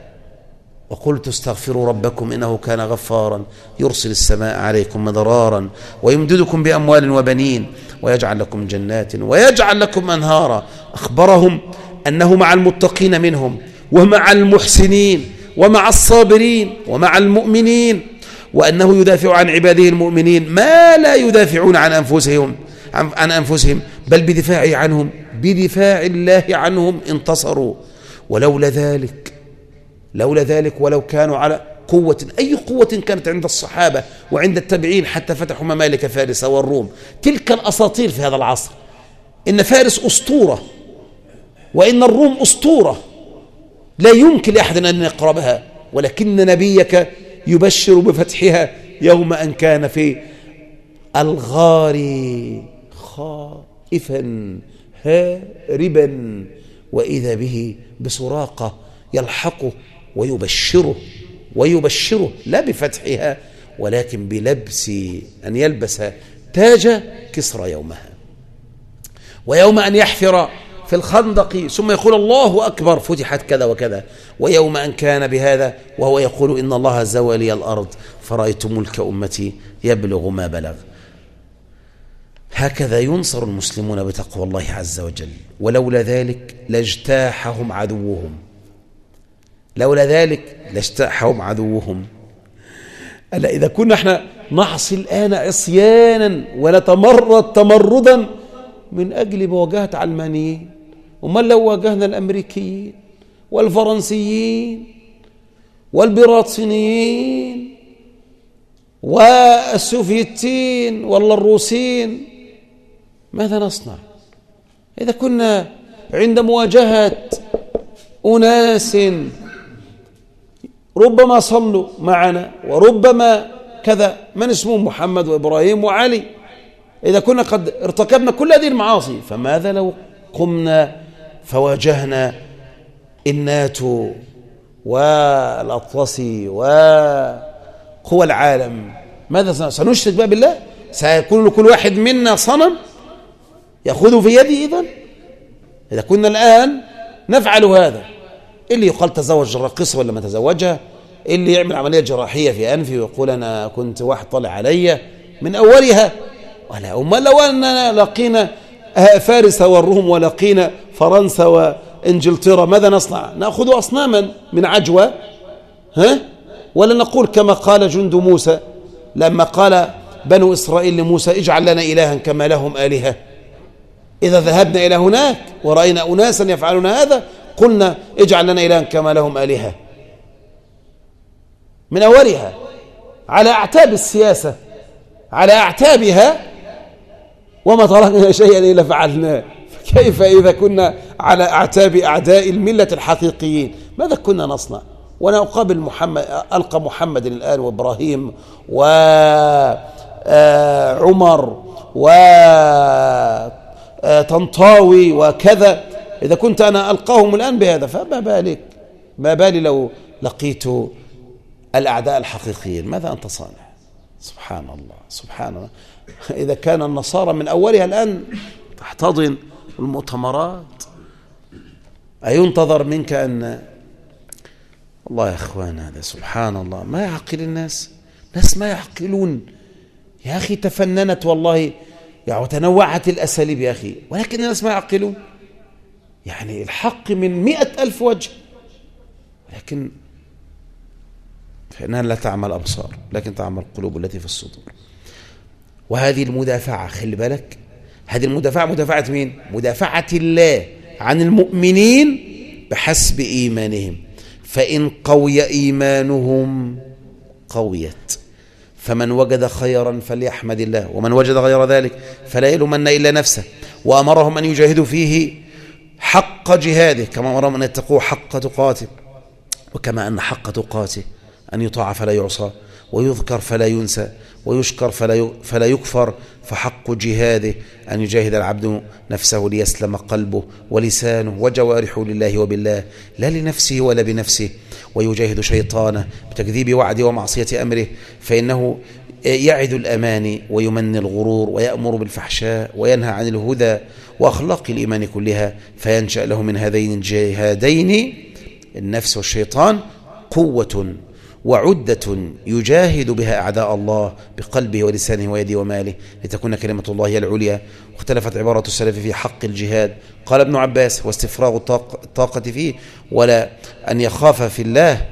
وقلت استغفروا ربكم إنه كان غفارا يرسل السماء عليكم مدرارا ويمددكم بأموال وبنين ويجعل لكم جنات ويجعل لكم أنهارا. أخبرهم أنه مع المتقين منهم ومع المحسنين ومع الصابرين ومع المؤمنين، وأنه يدافع عن عباده المؤمنين ما لا يدافعون عن أنفسهم بل بدفاع عنهم بدفاع الله عنهم انتصروا. ولولا ذلك ولو كانوا على قوة، أي قوة كانت عند الصحابة وعند التابعين حتى فتحوا ممالك فارس والروم، تلك الأساطير في هذا العصر، إن فارس أسطورة وإن الروم أسطورة لا يمكن لأحد أن يقربها، ولكن نبيك يبشر بفتحها يوم أن كان في الغار خائفا هاربا وإذا به بسراقة يلحقه ويبشره لا بفتحها ولكن بلبس أن يلبس تاج كسرى يومها، ويوم أن يحفر في الخندق ثم يقول الله أكبر فتحت كذا وكذا، ويوم أن كان بهذا وهو يقول إن الله زوى لي الأرض فرأيت ملك أمتي يبلغ ما بلغ. هكذا ينصر المسلمون بتقوى الله عز وجل. ولولا ذلك لاجتاحهم عدوهم. ألا إذا كنا احنا نعصي الآن عصيانا ونتمرد تمردا من أجل مواجهة علمانيين، وما لو واجهنا الأمريكيين والفرنسيين والبراطينيين والسوفيتين ولا الروسين، ماذا نصنع؟ إذا كنا عند مواجهة أناس ربما صلوا معنا وربما كذا، من اسمهم محمد وإبراهيم وعلي، إذا كنا قد ارتكبنا كل هذه المعاصي، فماذا لو قمنا فواجهنا الناتو والأطلسي وقوى العالم؟ ماذا سنشرك بقى بالله؟ سيكون لكل واحد منا صنم يأخذه في يده. إذا كنا الآن نفعل هذا، اللي يقال تزوج راقصة ولا ما تزوجها، اللي يعمل عملية جراحية في أنفي ويقول أنا كنت واحد طلع علي من أولها، ولا أما لو أننا لقينا فارس والروم ولقينا فرنسا وإنجلترا، ماذا نصنع؟ نأخذ أصناما من عجوة، ولا نقول كما قال جند موسى لما قال بنو إسرائيل لموسى اجعل لنا إلها كما لهم آلهة؟ إذا ذهبنا إلى هناك ورأينا أناسا يفعلون هذا قلنا اجعل لنا إلها كما لهم آلهة. من أولها على أعتاب السياسة، على أعتابها، وما تركنا شيئا إلا فعلناه، فكيف إذا كنا على أعتاب أعداء الملة الحقيقيين؟ ماذا كنا نصنع؟ وأنا أقابل محمد، ألقى محمد الآن وإبراهيم وعمر وطنطاوي وكذا، إذا كنت أنا ألقاهم الآن بهذا، فما بالي لو لقيت الأعداء الحقيقيين، ماذا أنت صانع؟ سبحان الله. إذا كان النصارى من أولها الآن تحتضن المؤتمرات، أينتظر منك أن الله يا إخوان؟ هذا سبحان الله ما يعقل الناس. ناس ما يعقلون يا أخي، تفننت والله يعني وتنوعت الأساليب يا أخي، ولكن الناس ما يعقلون. يعني الحق من 100,000 وجه، لكن فإنها لا تعمل الأبصار لكن تعمل القلوب التي في الصدور. وهذه المدافعة، خلي بالك، هذه المدافعة مدافعة مين؟ مدافعة الله عن المؤمنين بحسب إيمانهم، فإن قوي إيمانهم قويت، فمن وجد خيرا فليحمد الله، ومن وجد غير ذلك فلا يلومن إلا نفسه. وأمرهم أن يجاهدوا فيه حق جهاده، كما أمرهم أن يتقوا حق تقاته، وكما أن حق تقاته أن يطاع فلا يعصى، ويذكر فلا ينسى، ويشكر فلا يكفر. فحق جهاده أن يجاهد العبد نفسه ليسلم قلبه ولسانه وجوارحه لله وبالله، لا لنفسه ولا بنفسه، ويجاهد شيطانه بتكذيب وعده ومعصية أمره، فإنه يعد الأماني ويمني الغرور، ويأمر بالفحشاء وينهى عن الهدى وأخلاق الإيمان كلها، فينشأ له من هذين الجهادين النفس والشيطان قوة وعدة يجاهد بها أعداء الله بقلبه ولسانه ويده وماله، لتكون كلمة الله هي العليا. واختلفت عبارة السلف في حق الجهاد. قال ابن عباس: هو استفراغ الطاقة فيه، ولا أن يخاف في الله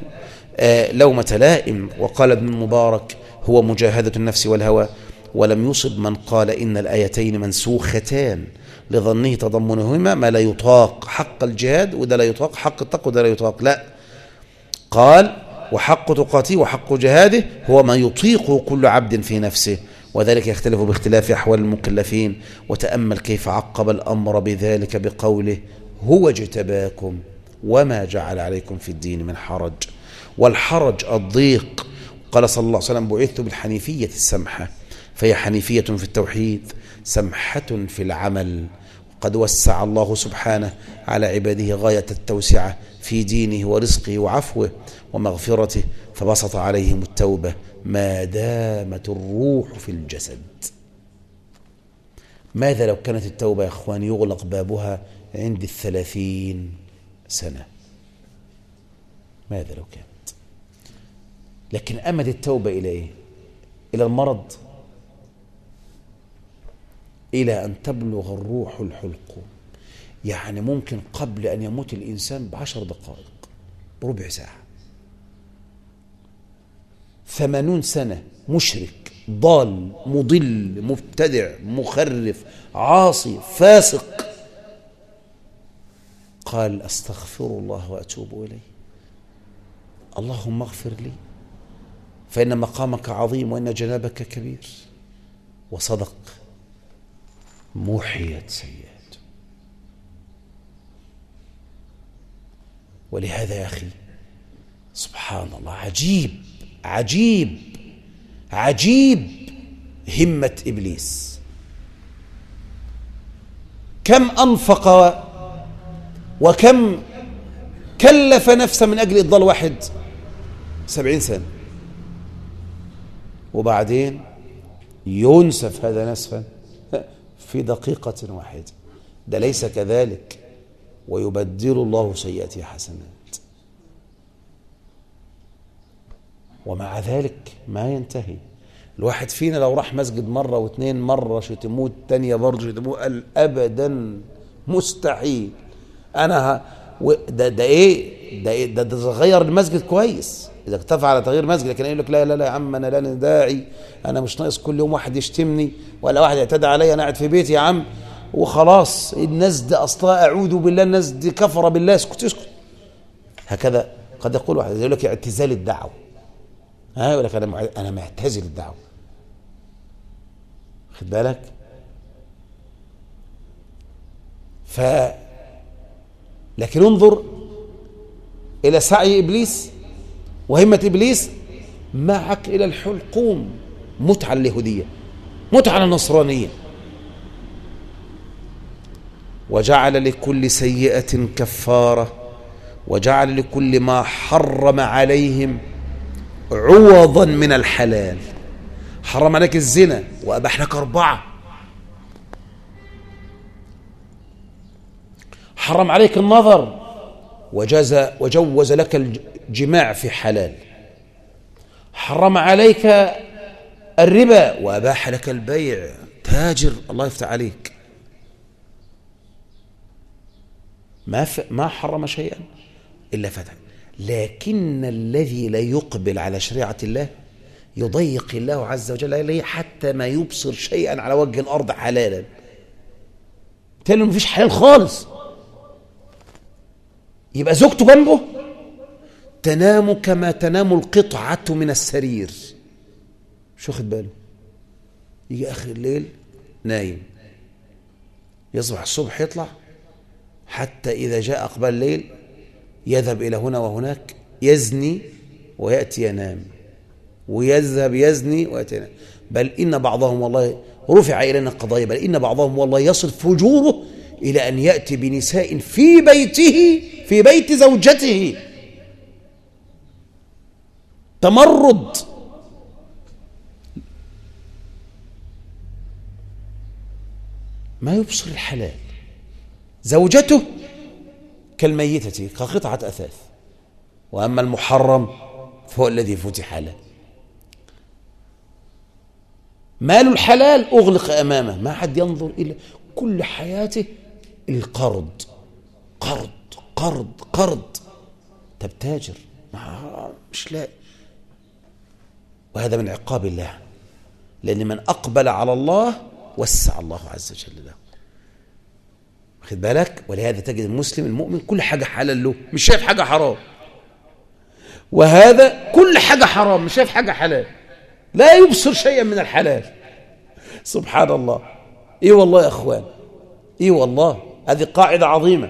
لومة لائم. وقال ابن المبارك: هو مجاهدة النفس والهوى. ولم يصب من قال إن الآيتين منسوختان لظنه تضمنهما ما لا يطاق حق الجهاد، وده لا يطاق حق التقوى، وده لا يطاق. لا، قال: وحق تقاته وحق جهاده هو ما يطيقه كل عبد في نفسه، وذلك يختلف باختلاف أحوال المكلفين. وتأمل كيف عقب الأمر بذلك بقوله: هو اجتباكم وما جعل عليكم في الدين من حرج. والحرج الضيق. قال صلى الله عليه وسلم: بعثت بالحنيفية السمحة، فهي حنيفية في التوحيد سمحة في العمل. قد وسع الله سبحانه على عباده غاية التوسعة في دينه ورزقه وعفوه ومغفرته، فبسط عليهم التوبة ما دامت الروح في الجسد. ماذا لو كانت التوبة يا أخوان يغلق بابها عند 30 سنة؟ ماذا لو كانت؟ لكن أمد التوبة إلى إيه؟ إلى المرض، إلى أن تبلغ الروح الحلقوم. يعني ممكن قبل أن يموت الإنسان ب10 دقائق، بربع ساعة، 80 سنة مشرك ضال مضل مبتدع مخرف عاصي فاسق، قال: أستغفر الله وأتوب إليه، اللهم اغفر لي فإن مقامك عظيم وإن جنابك كبير، وصدق، محيت سيئات. ولهذا يا أخي سبحان الله، عجيب عجيب عجيب همة إبليس. كم أنفق وكم كلف نفسه من أجل إضلال واحد 70 سنة، وبعدين ينسف هذا نسفا في دقيقة واحدة. ده ليس كذلك، ويبدل الله سيئاته حسنات. ومع ذلك ما ينتهي. الواحد فينا لو راح مسجد مرة واثنين، مرة شتموه، التانية برضه شتموه، قال أبدا مستحيل. ده ايه ده تغير المسجد كويس اذا اكتفى على تغيير مسجد. لكن يقول لك لا لا لا يا عم، انا لا داعي، انا مش ناقص كل يوم واحد يشتمني ولا واحد يعتدى علي، انا قاعد في بيتي يا عم وخلاص. الناس دي اصلا اعوذ بالله، الناس دي كفر بالله، اسكت اسكت. هكذا قد يقول واحد، يقول لك اعتزال الدعوه، يقول لك انا معتزل الدعوه، خد بالك. لكن انظر إلى سعي إبليس وهمة إبليس معك إلى الحلقوم. متعة اليهودية، متعة النصرانية. وجعل لكل سيئة كفارة، وجعل لكل ما حرم عليهم عوضا من الحلال. حرم عليك الزنا وأباح لك 4، حرم عليك النظر وجوز لك الجماع في حلال، حرم عليك الربا وأباح لك البيع، تاجر الله يفتح عليك، ما حرم شيئا إلا فتح. لكن الذي لا يقبل على شريعة الله يضيق الله عز وجل عليه حتى ما يبصر شيئا على وجه الأرض حلالا، تقول مفيش حلال خالص. يبقى زوجته جنبه تنام كما تنام القطعة من السرير، مش واخد باله، يجي آخر الليل نايم، يصبح الصبح يطلع، حتى إذا جاء أقبال الليل يذهب إلى هنا وهناك يزني ويأتي ينام، ويذهب يزني ويأتي ينام. بل إن بعضهم والله رفع إلينا القضايا، بل إن بعضهم والله يصل فجوره إلى أن يأتي بنساء في بيته، في بيت زوجته، تمرد. ما يبصر الحلال، زوجته كالميتة كقطعة أثاث، وأما المحرم فهو الذي فتح له. مال الحلال أغلق أمامه، ما حد ينظر إلى، كل حياته القرض، قرض قرض قرض، تبتاجر مش لاقي. وهذا من عقاب الله، لأن من أقبل على الله وسع الله عز وجل له، خد بالك. ولهذا تجد المسلم المؤمن كل حاجة حلال له، مش شايف حاجة حرام، وهذا كل حاجة حرام مش شايف حاجة حلال، لا يبصر شيئا من الحلال. سبحان الله. ايه والله يا اخوان، ايه والله، هذه قاعدة عظيمة.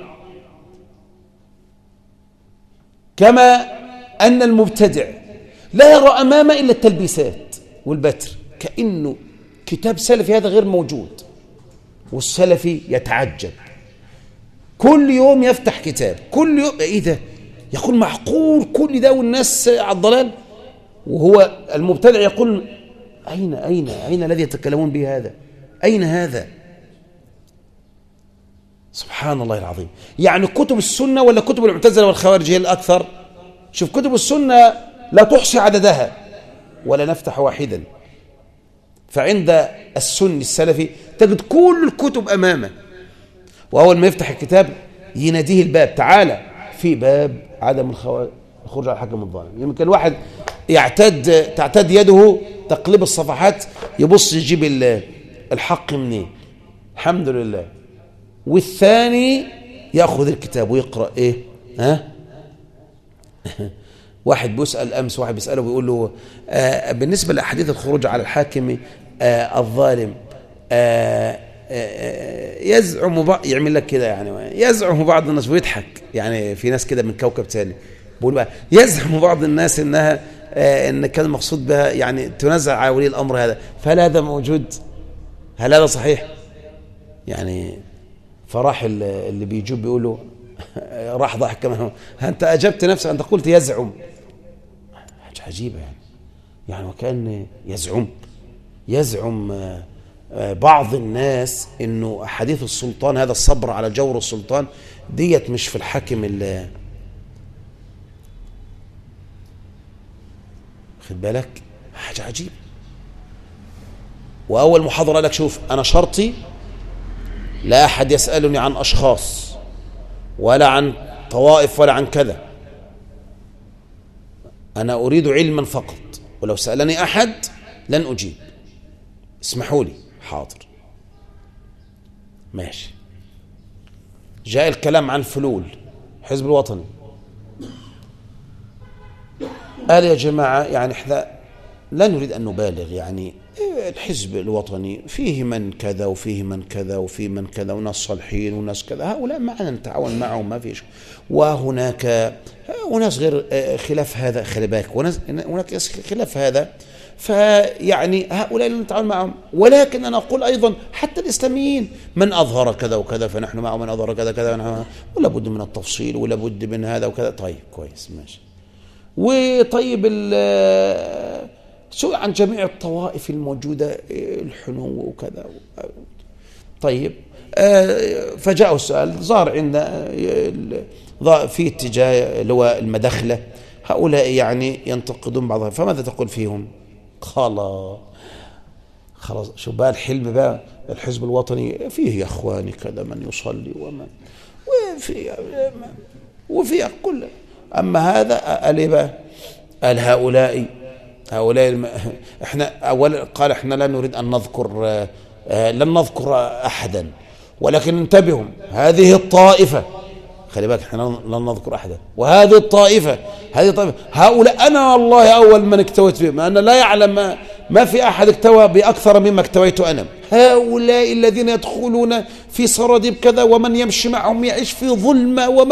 كما أن المبتدع لا يرى أمامه إلا التلبيسات والبتر، كأنه كتاب سلفي هذا غير موجود. والسلفي يتعجب، كل يوم يفتح كتاب، كل يوم ايه ده، يقول معقول كل ده والناس على الضلال؟ وهو المبتدع يقول أين الذي يتكلمون به هذا؟ أين هذا؟ سبحان الله العظيم. يعني كتب السنة ولا كتب المعتزلة والخوارج هي الأكثر؟ شوف كتب السنة لا تحصي عددها ولا نفتح واحدا، فعند السني السلفي تجد كل الكتب أمامه، وأول ما يفتح الكتاب يناديه الباب، تعالى في باب عدم الخروج على الحكم الظالم. يمكن الواحد تعتد يده تقلب الصفحات، يبص يجيب الحق منين، الحمد لله. والثاني يأخذ الكتاب ويقرأ ايه، واحد بيسأل أمس، واحد بيسأله بيقول له بالنسبة لأحاديث الخروج على الحاكم الظالم، يزعم يعمل لك كده، يعني يزعم بعض الناس ويضحك، يعني في ناس كده من كوكب ثاني بيقول بقى يزعم بعض الناس انها ان كان المقصود بها يعني تنزع على ولي الامر هذا، فهل هذا موجود؟ هل هذا صحيح؟ يعني فراح اللي بيجوب بيقول له راح ضحك كمان، انت اجبت نفسك، انت قلت يزعم، حاجه عجيبه يعني وكأن يزعم بعض الناس انه حديث السلطان هذا، الصبر على جور السلطان ديت مش في الحاكم اللي خد بالك، حاجه عجيبه. واول محاضره لك شوف، انا شرطي لا احد يسالني عن اشخاص ولا عن طوائف ولا عن كذا، انا اريد علما فقط، ولو سالني احد لن اجيب، اسمحوا لي، حاضر ماشي. جاء الكلام عن فلول حزب الوطني، قال يا جماعة يعني احنا لا نريد أن نبالغ، يعني الحزب الوطني فيه من كذا وفيه من كذا وفيه من كذا، وناس صالحين وناس كذا، هؤلاء معنا نتعاون معهم ما فيش، وهناك وناس غير خلاف هذا، خلي بالك، هناك خلاف هذا، فيعني هؤلاء اللي نتعاون معهم. ولكن أنا أقول أيضا حتى الإسلاميين من أظهر كذا وكذا فنحن معه، من أظهر كذا كذا، ولا بد من التفصيل ولا بد من هذا وكذا. طيب كويس ماشي. وطيب سوء عن جميع الطوائف الموجودة الحنو وكذا. طيب فجاء السؤال، ظهر عندنا في اتجاه اللي هو المداخلة، هؤلاء يعني ينتقدون بعضهم، فماذا تقول فيهم؟ خلاص شو بقى الحلم بقى، الحزب الوطني فيه يا اخواني كذا من يصلي ومن وفي كل. اما هذا قال ايه بقى؟ قال هؤلاء احنا اولا قال احنا لا نريد ان نذكر لن نذكر احدا، ولكن انتبهوا هذه الطائفه، خلي بالك احنا لن نذكر احدا، وهذه الطائفه هؤلاء انا والله اول من اكتويت بهم، انا لا يعلم ما في احد اكتوى باكثر مما اكتويت انا. هؤلاء الذين يدخلون في سراديب كذا، ومن يمشي معهم يعيش في ظلمه،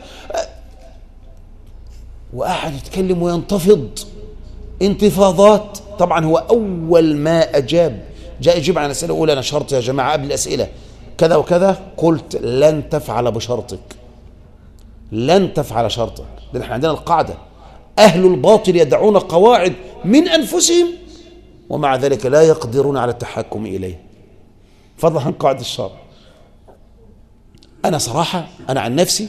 وقاعد يتكلم وينتفض انتفاضات. طبعا هو اول ما اجاب جاء يجيب عن اسئله، اقول انا شرط يا جماعه قبل الاسئله كذا وكذا، قلت لن تفعل بشرطك، لن تفعل شرطك، لان احنا عندنا القاعده اهل الباطل يدعون قواعد من انفسهم ومع ذلك لا يقدرون على التحكم اليه، فضلا عن قاعده الشرع. انا صراحه انا عن نفسي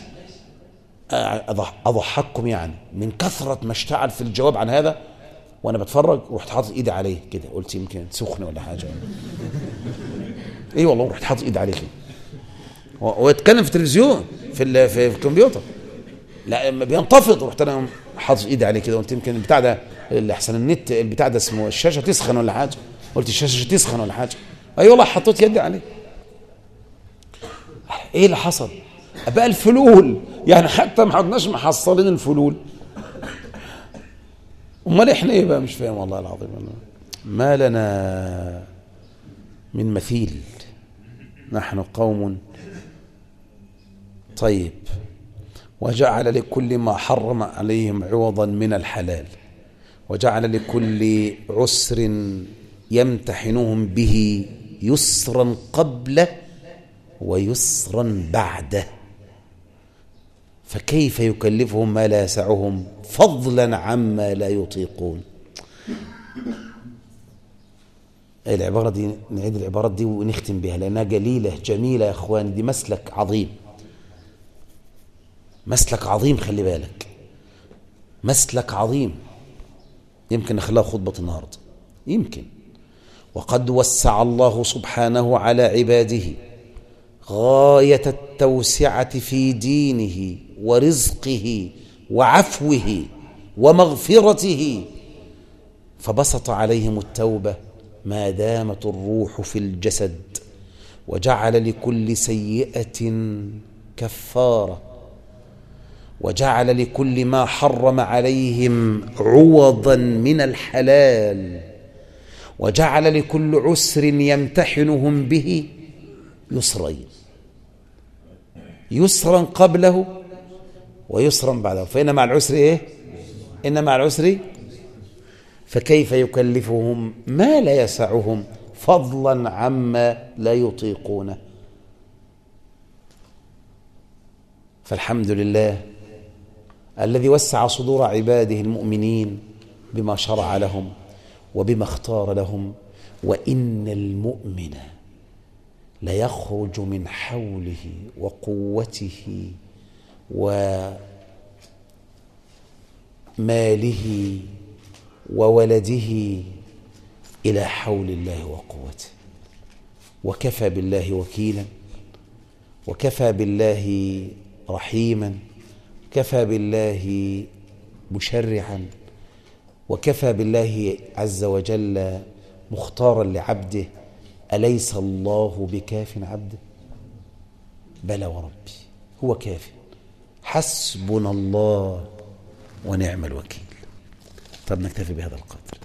اضحككم يعني من كثره ما اشتعل في الجواب عن هذا، وانا بتفرج رحت حاطط ايدي عليه كده، قلت يمكن سخنه ولا حاجه. ايه والله رحت حاطط ايدي عليه كده، ويتكلم في التلفزيون في الكمبيوتر، لا بينتفض، رحت انا حاطط ايدي عليه كده، قلت يمكن البتاع ده اللي احسن النت البتاع ده اسمه الشاشه تسخن ولا حاجه، قلت الشاشه تسخن ولا حاجه. اي والله حطيت يدي عليه. ايه اللي حصل بقى؟ الفلول يعني، حتى ما عدناش محصلين الفلول. امال احنا ايه بقى؟ مش فاهم والله العظيم. ما لنا من مثيل، نحن قوم. طيب، وجعل لكل ما حرم عليهم عوضا من الحلال، وجعل لكل عسر يمتحنهم به يسرا قبله ويسرا بعده، فكيف يكلفهم ما لا يسعهم فضلا عما لا يطيقون. العبارة دي نعيد العبارات دي ونختم بها لأنها جليلة جميلة يا أخوان، دي مسلك عظيم، مسلك عظيم، خلي بالك، مسلك عظيم. يمكن نخليها خطبة النهاردة، يمكن. وقد وسع الله سبحانه على عباده غاية التوسعة في دينه ورزقه وعفوه ومغفرته، فبسط عليهم التوبة ما دامت الروح في الجسد، وجعل لكل سيئة كفارة، وجعل لكل ما حرم عليهم عوضا من الحلال، وجعل لكل عسر يمتحنهم به يسرين، يسرا قبله ويسرا بعده، فإن مع العسر إيه؟ إن مع العسر، فكيف يكلفهم ما لا يسعهم فضلا عما لا يطيقونه. فالحمد لله الذي وسع صدور عباده المؤمنين بما شرع لهم وبما اختار لهم. وإن المؤمن ليخرج من حوله وقوته وماله وولده إلى حول الله وقوته، وكفى بالله وكيلا، وكفى بالله رحيما، كفى بالله مشرعا، وكفى بالله عز وجل مختارا لعبده. أليس الله بكاف عبده؟ بلى وربي هو كاف، حسبنا الله ونعم الوكيل. طب نكتفي بهذا القدر.